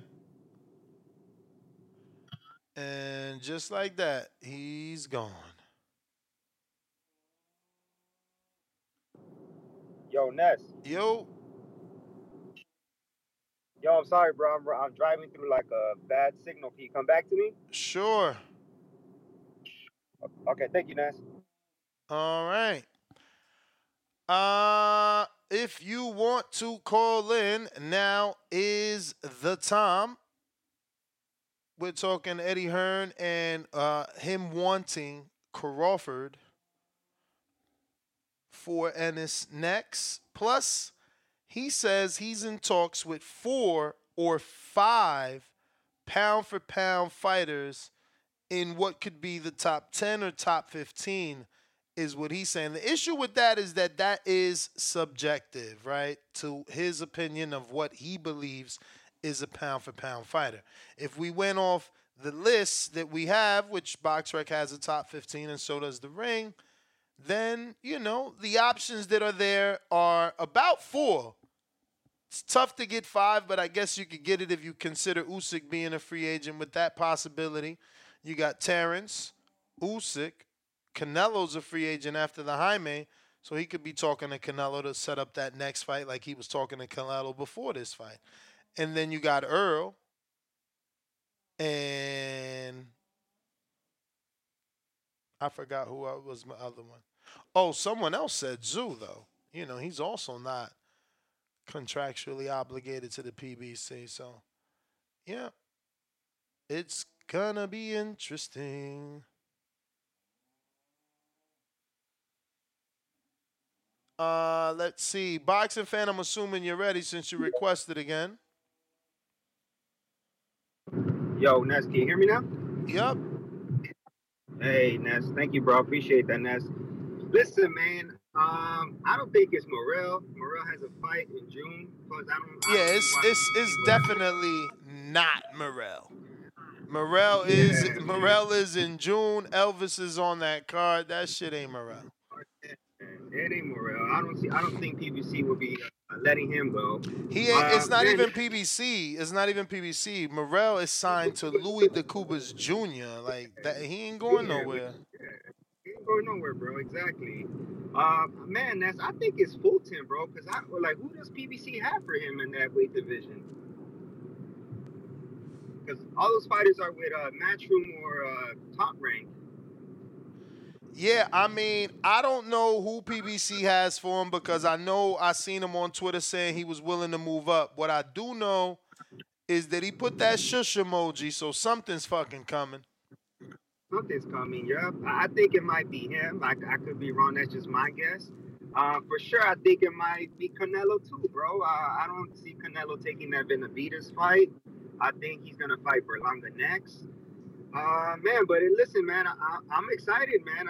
And just like that, he's gone. Yo, Ness. Yo. Yo, I'm sorry, bro. I'm driving through like a bad signal. Can you come back to me? Sure. Okay, thank you, Ness. All right. If you want to call in, now is the time. We're talking Eddie Hearn and him wanting Crawford for Ennis next. Plus, he says he's in talks with 4 or 5 pound-for-pound fighters in what could be the top 10 or top 15 is what he's saying. The issue with that is that is subjective, right? To his opinion of what he believes is a pound-for-pound fighter. If we went off the list that we have, which BoxRec has a top 15 and so does The Ring, then, the options that are there are about 4. It's tough to get 5, but I guess you could get it if you consider Usyk being a free agent with that possibility. You got Terrence, Usyk, Canelo's a free agent after the Jaime, so he could be talking to Canelo to set up that next fight like he was talking to Canelo before this fight. And then you got Earl, and I forgot who was my other one. Oh, someone else said Zhu, though. He's also not contractually obligated to the PBC, so, yeah. It's gonna be interesting. Let's see. Boxing fan, I'm assuming you're ready since you requested again. Yo, Ness, can you hear me now? Yep. Hey, Ness. Thank you, bro. Appreciate that, Ness. Listen, man. I don't think it's Morrell. Morrell has a fight in June. Plus, Yeah, it's definitely not Morrell. Morrell is in June. Elvis is on that card. That shit ain't Morrell. It ain't Morrell. I don't think PBC will be letting him go. He ain't. It's not even PBC. It's not even PBC. Morrell is signed to Louis DeCubas Jr. Like that. He ain't going nowhere. He ain't going nowhere, bro. Exactly. Man, I think it's Fulton, bro. Cause who does PBC have for him in that weight division? Because all those fighters are with Matchroom or Top Rank. Yeah, I mean, I don't know who PBC has for him because I know I seen him on Twitter saying he was willing to move up. What I do know is that he put that shush emoji, so something's fucking coming. Something's coming, yeah. I think it might be him. I could be wrong. That's just my guess. For sure, I think it might be Canelo too, bro. I don't see Canelo taking that Benavidez fight. I think he's gonna fight Berlanga next. Man, but listen, man, I'm excited, man.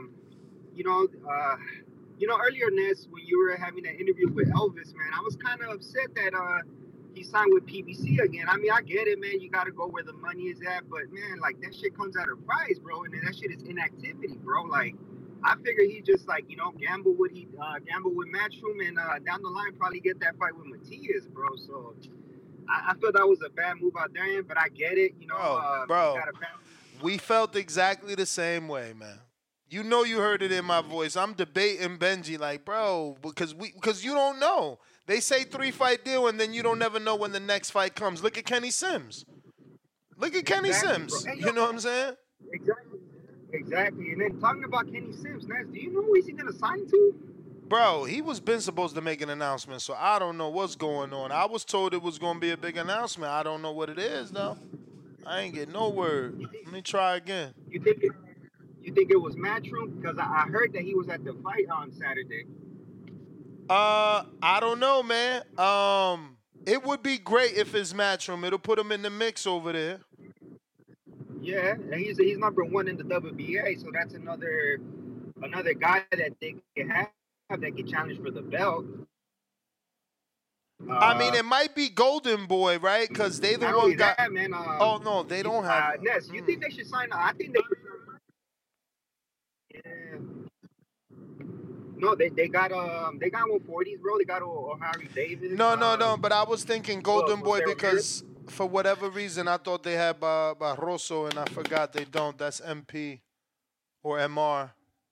Earlier, Ness, when you were having that interview with Elvis, man, I was kind of upset that he signed with PBC again. I mean, I get it, man. You got to go where the money is at, but man, like that shit comes at a price, bro, and then that shit is inactivity, bro. Like, I figure he just gamble with Matchroom and down the line probably get that fight with Matias, bro. So I feel that was a bad move out there, but I get it, bro. We felt exactly the same way, man. You know you heard it in my voice. I'm debating Benji like, bro, because you don't know. They say 3-fight deal, and then you don't never know when the next fight comes. Look at Kenny Sims. Sims. Hey, you know what I'm saying? Exactly. And then talking about Kenny Sims, Ness, do you know who he's going to sign to? Bro, he was been supposed to make an announcement, so I don't know what's going on. I was told it was going to be a big announcement. I don't know what it is, though. I ain't get no word. Let me try again. You think it was Matchroom? Because I heard that he was at the fight on Saturday. I don't know, man. It would be great if it's Matchroom. It'll put him in the mix over there. Yeah, and he's number one in the WBA, so that's another guy that they can have that can challenge for the belt. I mean, it might be Golden Boy, right? Because they the one got. That, man, oh no, they don't have. Ness, you think they should sign? I think they should sign. Yeah. No, they got 140s, bro. They got O'Harry Davis. No. But I was thinking Golden Boy because for whatever reason I thought they had Barroso and I forgot they don't. That's MP or MR.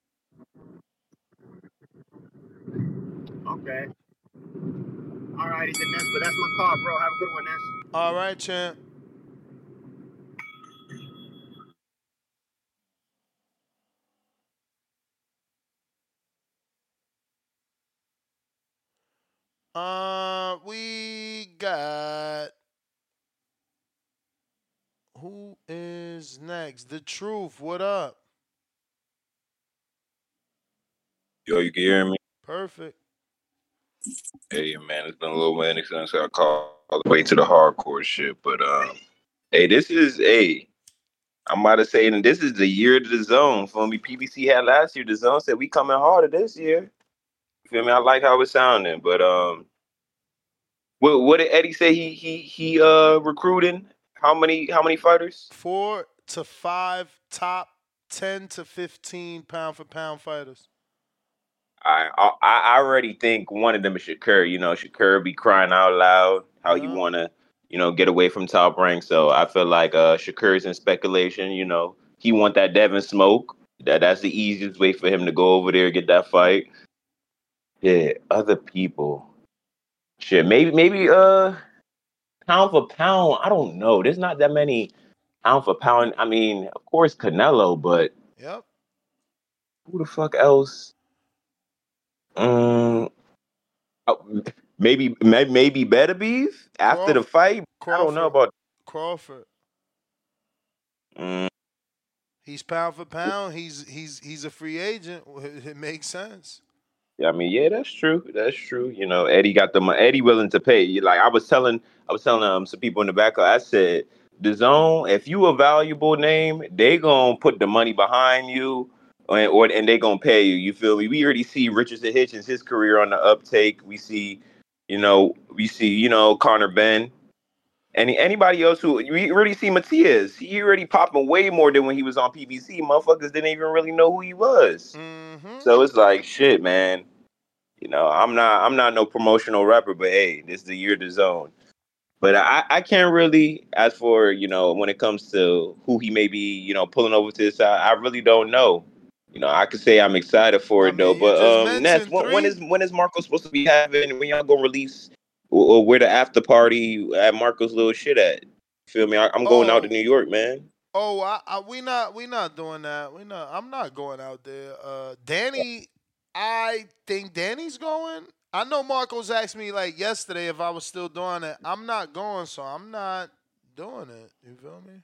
Okay. All righty then, Ness. But that's my call, bro. Have a good one, Ness. All right, champ. We got who is next? The Truth. What up? Yo, you can hear me? Perfect. Hey, man, it's been a little minute since I called all the way to the hardcore shit. But hey, I'm about to say, and this is the year of the zone. For me, PBC had last year. The zone said we coming harder this year. You feel me? I like how it's sounding. But what did Eddie say? He recruiting how many fighters? 4 to 5 top 10 to 15 pound for pound fighters. I already think one of them is Shakur. You know, Shakur be crying out loud how you want to, get away from Top Rank. So I feel like Shakur's in speculation. You know, he want that Devin Smoke. That's the easiest way for him to go over there and get that fight. Yeah, other people. Shit, maybe pound for pound. I don't know. There's not that many pound for pound. I mean, of course Canelo, but yep. Who the fuck else? Maybe Beterbiev after the fight. Crawford. I don't know about Crawford. He's pound for pound. He's a free agent. It makes sense. Yeah, I mean, yeah, that's true. That's true. You know, Eddie got the money. Eddie willing to pay. Like I was telling some people in the back. I said, the zone. If you a valuable name, they gonna put the money behind you, and they gonna pay you. You feel me? We already see Richardson Hitchens, his career on the uptake. We see, Connor Ben. Anybody else who we already see Matias, he already popping way more than when he was on PBC. Motherfuckers didn't even really know who he was. So it's like shit, man. I'm not no promotional rapper, but hey, this is the year to zone. But I can't really, as for, when it comes to who he may be, pulling over to his side, I really don't know. I could say I'm excited for it though. But Ness, when is Marco supposed to be having, when y'all gonna release or where the after party at Marco's little shit at? Feel me? I'm going out to New York, man. Oh, we not doing that. I'm not going out there. Danny, I think Danny's going. I know Marcos asked me like yesterday if I was still doing it. I'm not going, so I'm not doing it. You feel me?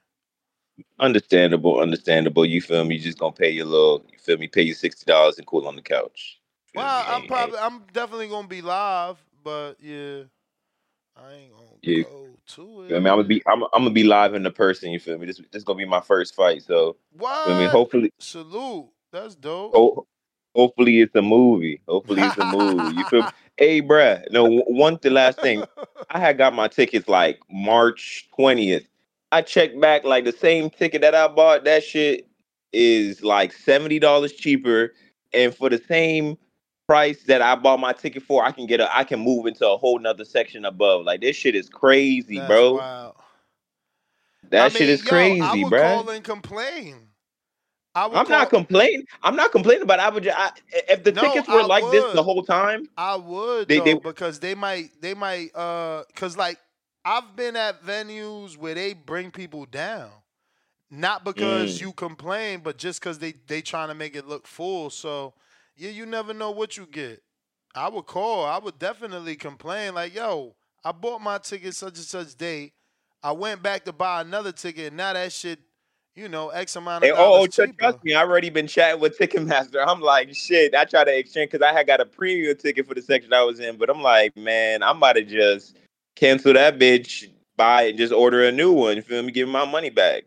Understandable. You feel me? You just gonna pay your little, you feel me? Pay you $60 and cool on the couch. Well, I'm definitely gonna be live, but yeah, I ain't gonna go to it. I mean, I'm gonna be live in the person. You feel me? This gonna be my first fight, so what? I mean, hopefully, salute. That's dope. Hopefully it's a movie. You feel me? Hey, bruh. No, the last thing. I had got my tickets like March 20th. I checked back, like the same ticket that I bought, that shit is like $70 cheaper. And for the same price that I bought my ticket for, I can move into a whole nother section above. Like this shit is crazy, bro. Wow. That shit is crazy, I would bruh. call and complain. I'm not complaining about it. If the tickets were like this the whole time, I would because they might because like I've been at venues where they bring people down, not because you complain, but just because they trying to make it look full. So yeah, you never know what you get. I would call. I would definitely complain like, yo, I bought my ticket such and such date. I went back to buy another ticket, and now that shit, X amount of dollars cheaper. Trust me, I already been chatting with Ticketmaster. I'm like, shit, I try to exchange because I had got a premium ticket for the section I was in, but I'm like, man, I'm about to just cancel that bitch, buy it, just order a new one. You feel me? Give me my money back.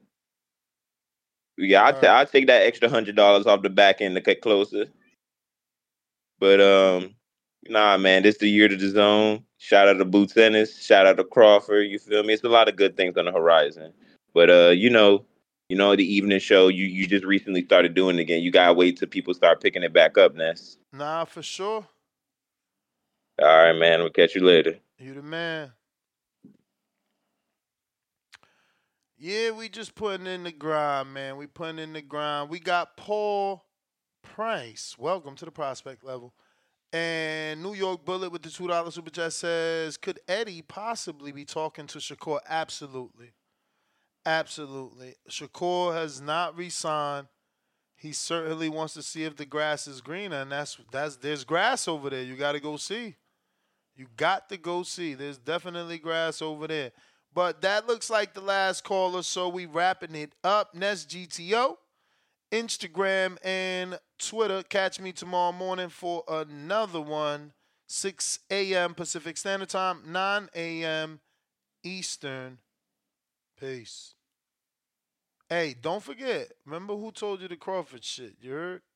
Yeah, I'll take that extra $100 off the back end to get closer. But nah, man, this the year to the zone. Shout out to Boots Ennis. Shout out to Crawford. You feel me? It's a lot of good things on the horizon. But the evening show you just recently started doing again. You gotta wait till people start picking it back up, Ness. Nah, for sure. All right, man. We'll catch you later. You the man. Yeah, we just putting in the grind, man. We putting in the grind. We got Paul Price. Welcome to the prospect level. And New York Bullet with the $2 super chat says, could Eddie possibly be talking to Shakur? Absolutely. Shakur has not re-signed. He certainly wants to see if the grass is greener, and there's grass over there. You got to go see. You got to go see. There's definitely grass over there. But that looks like the last caller, so we wrapping it up. Nest GTO, Instagram and Twitter. Catch me tomorrow morning for another one. 6 a.m. Pacific Standard Time, 9 a.m. Eastern. Peace. Hey, don't forget. Remember who told you the Crawford shit? You heard?